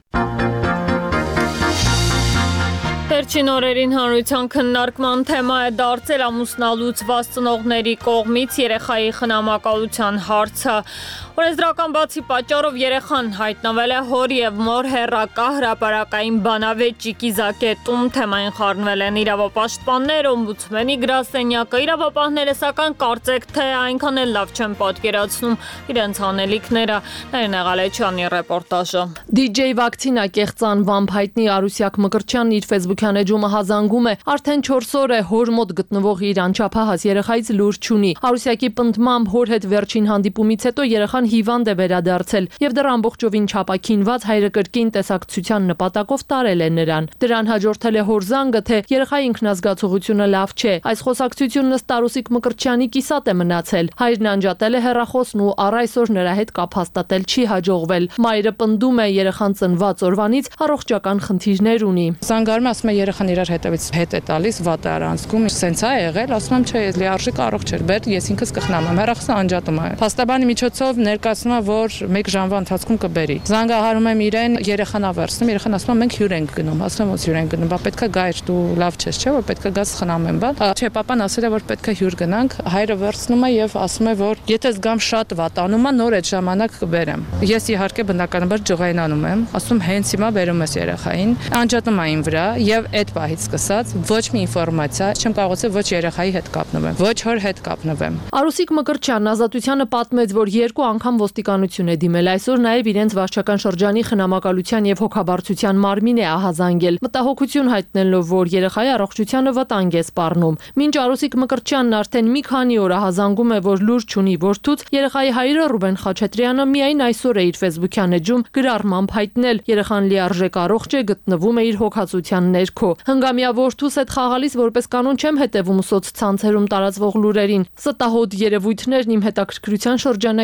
Վերջին օրերին հանրության քննարկման թեմա է դարձել ամուսնալուծված ծնողների կողմից երեխայի խնամակալության հարցը։ Օրենսդրական բացի պատճառով երեխան հայտնվել է հոր եւ մոր հեռակա հրապարակային բանավեճի կիզակետում, թեմային խառնվել են իրավապաշտպաններ, օմբուդսմենի գրասենյակը, իրավապահները սակայն կարծեք թե այնքան էլ լավ չեն պատկերացնում իրենց անելիքները։ Ներն Եղալեչյանի ռեպորտաժը։ Դիջեյ Վակցինա կեղծան վամբ հայտնի Արուսյակ Մկրտչյանն իր Facebook-յան էջումը հազանգում է, արդեն չորս օր է հոր մոտ գտնվող իր անչափահաս երեխայից լուր չունի։ Արուսյակի պնդմամբ հոր հետ վերջին հանդիպումից հետո երեխան հիվանդ է վերադարձել եւ դեռ ամբողջովին չափակինված հայրը կրկին տեսակցության նպատակով տարել է նրան։ Դրան հաջորդել է հոր զանգը, թե երեխայի ինքնազգացողությունը լավ չէ։ Այս խոսակցությունն ըստ Արուսիկ Մկրտչյանի կիսատ է մնացել։ Հայրն անջատել է հեռախոսն ու առ այսօր նրա հետ կապ հաստատել չի հաջողվել։ Մայրը պնդում է երեխան ծնված օրվանից առողջական խնդիրներ ունի։ Զանգարում ասում է երեխան իրար հետևից հետ է տալիս, վատ է առանցքում, սենց է եղել, ասում եմ չէ, ես լիարժեք առողջ էր, բեր ես ինքս կխնամեմ, հեռախոսը անջատում է։ Փաստաբանի միջոցով ներկայացնում է, որ մեկ ժամվա ընթացքում կբերի։ Զանգահարում եմ իրեն, երեխան ավերցնում, երեխան ասում է մենք հյուր ենք գնում, ասում եմ ոնց հյուր ենք գնում, բա պետքա գայր, դու լավ չես, չէ՞ որ պետքա գաս խնամեմ, բա։ Չէ, papan ասել է որ պետքա հյուր գնանք, հայրը վերցնում է եւ ասում է որ եթե զգամ շատ վատանում է, նոր այդ ժամանակ կբերեմ։ Ես իհարկե բնականաբար ջղայնանում եմ, ասում հենց հիմա բերում ես երեխային, անջատում այն վրա եւ այդ պահից սկսած ոչ մի ինֆորմացիա չեմ կարողացել ոչ երեխայի հետ կապնվեմ, ոչ հոր հետ կապնվեմ։ Արուսիկ Մկրտչյանն Ազատությանը պատմեց, որ երկու անգամ ոստիկանություն է դիմել, այսօր նաև իրենց վարչական շրջանի խնամակալության եւ հոգաբարձության մարմին է ահազանգել, մտահոգություն հայտնելով, որ երեխայի առողջությանը վտանգ է սպառնում։ Մինչ Արուսիկ Մկրտչյանն արդեն մի քանի օր ահազանգում է, որ լուր չունի որդուց, երեխայի հայրը Ռուբեն Խաչատրյանը միայն այսօր է իր Facebook-յան էջում գրառմամբ հայտնել, երեխան լիարժեք առողջ է, գտնվում է իր հոգացության ներքո։ Հնգամյա որդուս հետ խաղալիս որպես կանոն չեմ հետևում սոցցանցերում տարածվող լուրերին։ Ստահոդ երևույթներն իմ հետաքրքրության շրջանակից դուրս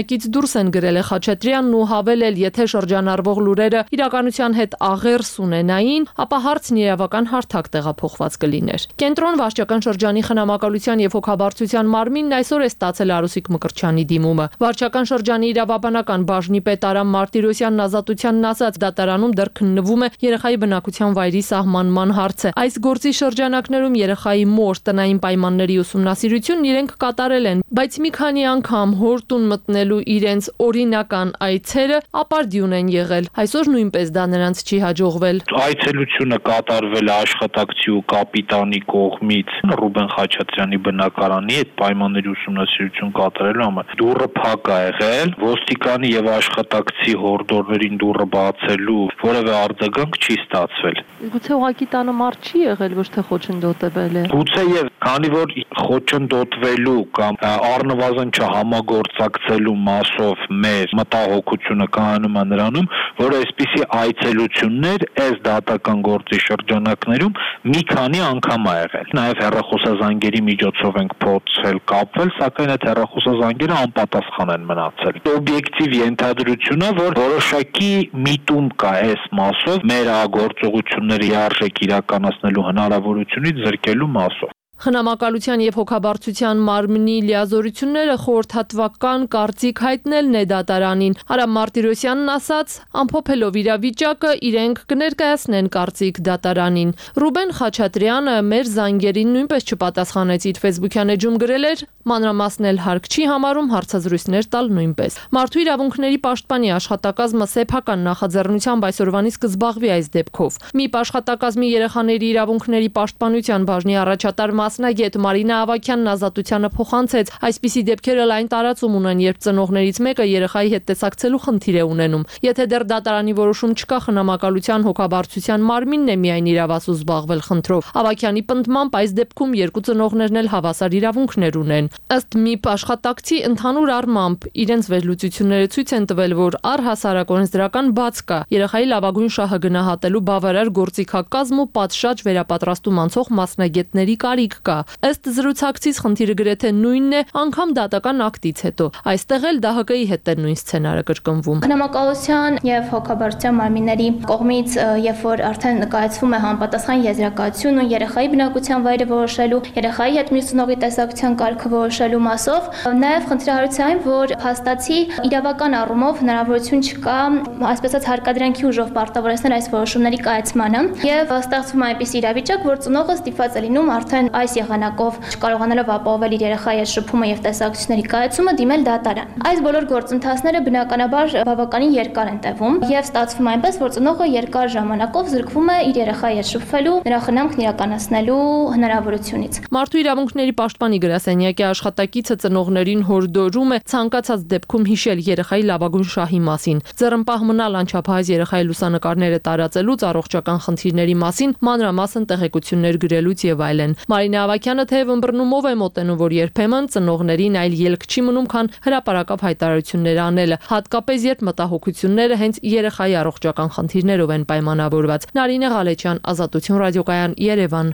Ռուս են գրել է Խաչատրյանն ու հավելել, եթե շրջանառվող լուրերը իրականության հետ աղերս ունենային, ապա հարցն իրավական հարթակ տեղափոխված կլիներ։ Կենտրոն վարչական շրջանի խնամակալության եւ հոգաբարձության մարմինն այսօր է ստացել Արուսիկ Մկրտչյանի դիմումը։ Վարչական շրջանի իրավաբանական բաժնի պետ Արամ Մարտիրոսյանն ազատությանն ասաց, դատարանում դեռ քննվում է երեխայի բնակության վայրի սահմանման հարցը։ Այս գործի շրջանակներում երեխայի մոր տնային պայմանների ուսումնասիրությունն իրենք կատարել են, բայց մի քանի անգամ հորտուն մտնելու իրենց օրինական այցերը ապարդյուն են եղել։ Այսօր նույնպես դա նրանց չի հաջողվել։ Այցելությունը կատարվել է աշխատակցի ու կապիտանի կողմից Ռուբեն Խաչատրյանի բնակարանի հետ պայմանների ուսումնասիրություն կատարելու համար։ Դուռը փակ է եղել, ոստիկանի եւ աշխատակցի հորդորներին դուռը բացելու որևէ արձագանք չի ստացվել։ Գուցե ուղղակի տանը մարդ չի եղել, ոչ թե խոչընդոտվել է։ Գուցե եւ քանի որ խոչընդոտվելու կամ առնվազն չհամագործակցելու մասով մեր մտահոգությունը կայանում է նրանում, որ այսպիսի այցելություններ այս դատական գործի շրջանակներում մի քանի անգամ ա եղել։ Նաեւ հեռախոսազանգերի միջոցով ենք փորձել կապվել, սակայն այդ հեռախոսազանգերը անպատասխան են մնացել։ Օբյեկտիվ ենթադրությունը, որ որոշակի միտում կա այս մասով մեր գործողությունների արժեք իրականացնելու հնարավորությունից զրկելու մասով։ Խնամակալության եւ հոգաբարձության մարմնի լիազորությունները խորհրդատվական կարծիք հայտնելն է դատարանին։ Արամ Մարտիրոսյանն ասաց, ամփոփելով իրավիճակը, իրենք կներկայացնեն կարծիք դատարանին։ Ռուբեն Խաչատրյանը մեր զանգերին նույնպես չպատասխանեց, իր Facebook-յան էջում գրել էր, մանրամասնել հարկ չի համարում, հարցազրույցներ տալ նույնպես։ Մարդու իրավունքների պաշտպանի աշխատակազմը սեփական նախաձեռնությամբ այսօրվանից կզբաղվի այս դեպքով։ ՄԻՊ աշխատակազմի երեխաների իրավունքների պաշտպանության բաժնի առաջատար մասնագետ Մարինա Ավագյանն ազատությանը փոխանցեց, այսպիսի դեպքերը լայն տարածում ունեն, երբ ծնողներից մեկը երեխայի հետ տեսակցելու խնդիր է ունենում։ Եթե դեռ դատարանի որոշում չկա, խնամակալության հոգաբարձության մարմինն է միայն իրավասու զբաղվել խնդրով։ Ավագյանի պնդմամբ այս դեպքում երկու ծնողներն էլ հավասար իրավունքներ ունեն։ Ըստ ՄԻՊ աշխատակցի ընդհանուր առմամբ իրենց վերլուծությունները ցույց են տվել, որ առհասարակ օրենսդրական բաց կա երեխայի լավագույն շահը գնահատելու բավարար գործիքակազմ ու պատշաճ վերապատրաստում անցող մասնագետների կարիք կա։ Ըստ զրուցակցից խնդիրը գրեթե նույնն է, անգամ դատական ակտից հետո։ Այստեղ էլ Դահ Հ Կ-ի հետ է նույն սցենարը կրկնվում։ Խնամակալության եւ հոգաբարձության մարմինների կողմից, երբ որ արդեն նկայացվում է համապատասխան եզրակացություն ու երեխայի բնակության վայրը որոշելու, երեխայի հետ մյուս ծնողի տեսակցության կարգը որոշելու մասով, նաեւ խնդիրահարույց այն, որ փաստացի իրավական առումով հնարավորություն չկա, այսպես ասած, հարկադրանքի ուժով պարտավորեցնել այս որոշումների կայացմանը եւ ստեղծվում է այնպես իրավիճակ, որ ծնողը ստիպված է լինում արդեն այս եղանակով չկարողանալով ապահովել իր երեխայի հետ շփումը եւ տեսակցությունների կայացումը դիմել դատարան։ Այս բոլոր գործընթացները բնականաբար բավականին երկար են տևում եւ ստացվում է այնպես, որ ծնողը երկար ժամանակով զրկվում է իր երեխայի հետ շփվելու, նրա խնամքն իրականացնելու հնարավորությունից։ Մարդու իրավունքների պաշտպանի գրասենյակի աշխատակիցը ծնողներին հորդորում է ցանկացած դեպքում հիշել երեխայի լավագույն շահի մասին, ձեռնպահ մնալ անչափահաս երեխայի լուսանկարները տարածելուց, առողջական խնդիրների մասին մանրամասն տեղեկություններ գրելուց եւ այլն։ Մարինա Ավագյանը թեև ըմբռնումով է մոտենում, որ երբեմն ծնողներին այլ ելք չի մնում, քան հրապարակավ հայտարարություններ անելը, հատկապես երբ մտահոգությունները հենց երեխայի առողջական խնդիրներով են պայմանավորված։ Նարինե Ղալեչյան, Ազատություն ռադիոկայան, Երևան։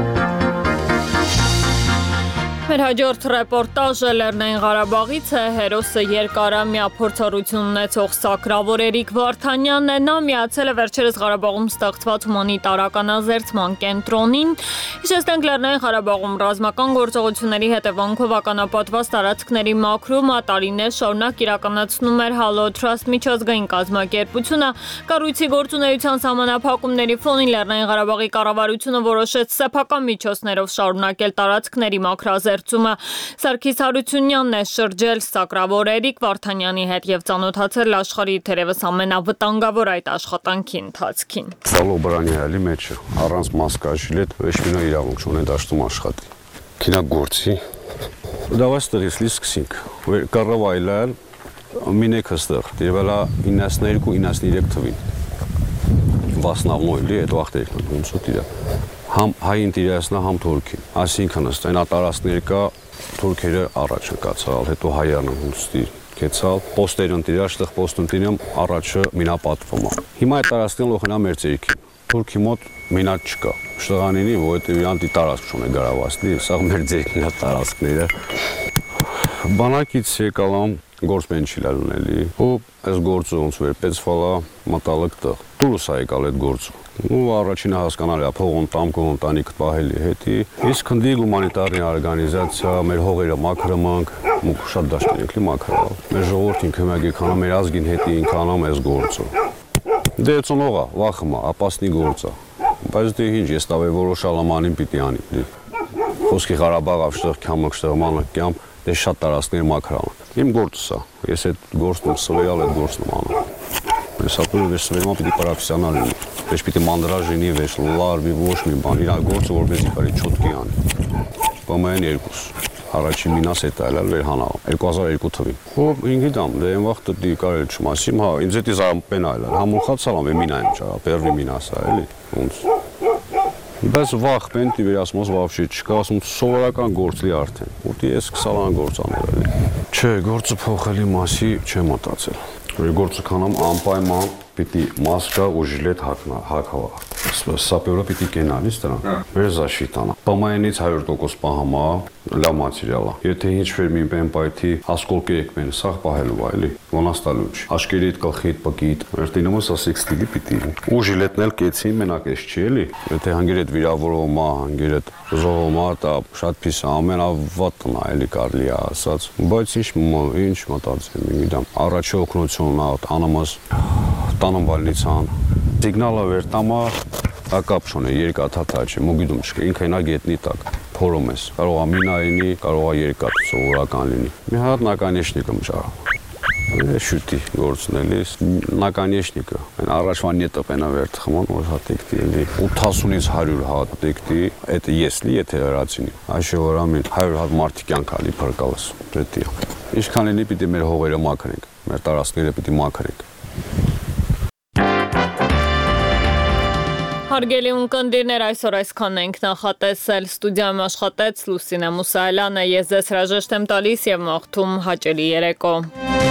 Մեր հաջորդ ռեպորտաժը Լեռնային Ղարաբաղից է, հերոսը երկարամյա փորձառություն ունեցող Սակրավոր Էրիկ Վարդանյանն է, նա միացել է վերջերս Ղարաբաղում ստեղծված հումանիտարական ազերծման կենտրոնին։ Հիշեցնենք, Լեռնային Ղարաբաղում ռազմական գործողությունների հետևանքով ականապատված տարածքների մաքրումը տարիներ շարունակ իրականացնում էր Hello Trust միջազգային կազմակերպությունը։ Կառույցի գործունեության սահմանափակումների ֆոնին Լեռնային Ղարաբաղի կառավարությունը որոշեց սեփական միջոցներով շարունակել տարածքների մաքրազերծումը։ Սարգիս Հարությունյանն է շրջել Սակրավոր Էրիկ Վարդանյանի հետ եւ ծանոթացել աշխարհի թերևս ամենավտանգավոր այդ աշխատանքի ընթացքին։ Սալո բրանյալի մեջ առանց մասկաշիլետ ոչ մի իրավունք չունեն դաշտում աշխատի։ Քինագործի Давай ստերիսլի սկսենք։ Կառավայլալ մինեք հստեղ, դերվելա իննասներկու իննասներեք թվին։ Վասնավնոյլի այդ վախտերն ոնց ու դիրա։ Համ հայ ինտերեսնա, համ թուրքին։ Այսինքն ըստ այն տարածքներ կա թուրքերը առաջ կացալ, հետո հայերն հուստի կեցալ, պոստերն դիրաշտեղ պոստունտինում առաջը մինապատվում։ Հիմա այդ տարածքն լոխնա մեր ցերքին։ Թուրքի մոտ մինատ չկա։ Շտղանինի, որովհետև իրանք տարածք չունեն գարավասնի, սա մեր ցերքն է տարածքները։ Բանակից եկալամ գործ մեն չի լալուն էլի։ Ու այս գործը ոնց որ պես ֆալա մտալակ տղ։ Դուրս այ գալ այդ գործը։ Ու առաջինը հասկանալի է փողոն տամ կոնտանիկ պահելի հետի։ Իսկ քնդի հումանիտարնի օրգանիզացիա մեր հողերը մաքրմանք, ու շատ դաշտենք լի մաքրալ։ Մեր ժողովրդին քմագի քանա մեր ազգին հետի ինքանամ այս գործը։ Դե ծնողա, վախմա, ապասնի գործը։ Բայց դե ինչ ես տավե որոշալ ամանին պիտի անի։ Խոսքի Ղարաբաղ ավշտեղ կամակ շտեղմանը կյամ դե շատ տարածքներ մաքրալ։ Իմ գործը է։ Ես այդ գործն սվեյալ այդ գործն եմ անում։ Ես ապրում եմ սվեյալ պիտի պրոֆեսիոնալ լինի։ Ես պիտի մանդրաժինի վեշ լարվի ոչ մի բան, իր գործը որպես իբարի չոտկի անի։ Բամային երկուս։ Առաջին մինաս է տալալ վերհանալ երկու հազար երկու թվին։ Ու ինգիդամ դե այն վաղտը դի կարել չմասիմ, հա, ինձ էտի զարմեն այլ, համոխացալամ է մինա եմ չարա, պերվի մինասա, էլի, ոնց։ Բայց վաղ պենտի վերասմոս վավշի չկա, ասում սովորական գործ լի արդեն, ուտի ես կսալան գործ անել էլի։ Չէ, գործը փոխելի մասի չեմ մտածել։ Գործը կանամ անպայման պիտի մասկա ու ժիլետ հակավա։ Սապյորը պիտի կենալիս դրան, մեր զաշիտանա։ Պամայենից հարյուր տոկոս պահամա, լա մատիրյալա։ Եթե ինչ-որ մի պեն պայթի հասկոլկի եկմեն, սաղ պահելու բա, էլի, վոնաստալու չի։ Աշկերիտ, կլխիտ, պկիտ, վերտինումս ասիք ստիլի պիտի։ Ու ժիլետն էլ կեցին մենակ ես չի, էլի։ Եթե հանգեր էդ վիրավորոմա, հանգեր էդ զողոմա, տա շատ պիսա, ամեն ավվատն է, էլի կարլի է ասած։ Բայց ինչ մտածեմ, ինգիդամ, առաջի օգնությունն անամաս տանım բալնիցան, սիգնալը վերտամա, ակապ շոն է, երկաթաթա չի, մոգիդում չկա, ինքը ինա գետնի տակ, փորում ես, կարող է մինայինի, կարող է երկաթ սովորական լինի։ Մի հատ նականեշնիկը մջարավ, շուտի գործն էլիս, նականեշնիկը, այն առաջվան նետը պենա վերտ խման, որ հատ եկտի էլի, ութասունից հարյուր հատ եկտի, էտ ես լի, եթե հրացինի, այշե որ ամին, հարյուր հատ մարդի կյանք ալի պրկալս, պետի։ Ինչքան լինի պիտի մեր հողերը մաքրենք, մեր տարածքները պիտի մաքրենք։ Հարգելի ունկնդիրներ, այսօր այսքան ենք նախատեսել, ստուդիայում աշխատեց Լուսինե Մուսայելյանը, ես ձեզ հրաժեշտ եմ տալիս և մաղթում հաճելի երեկո։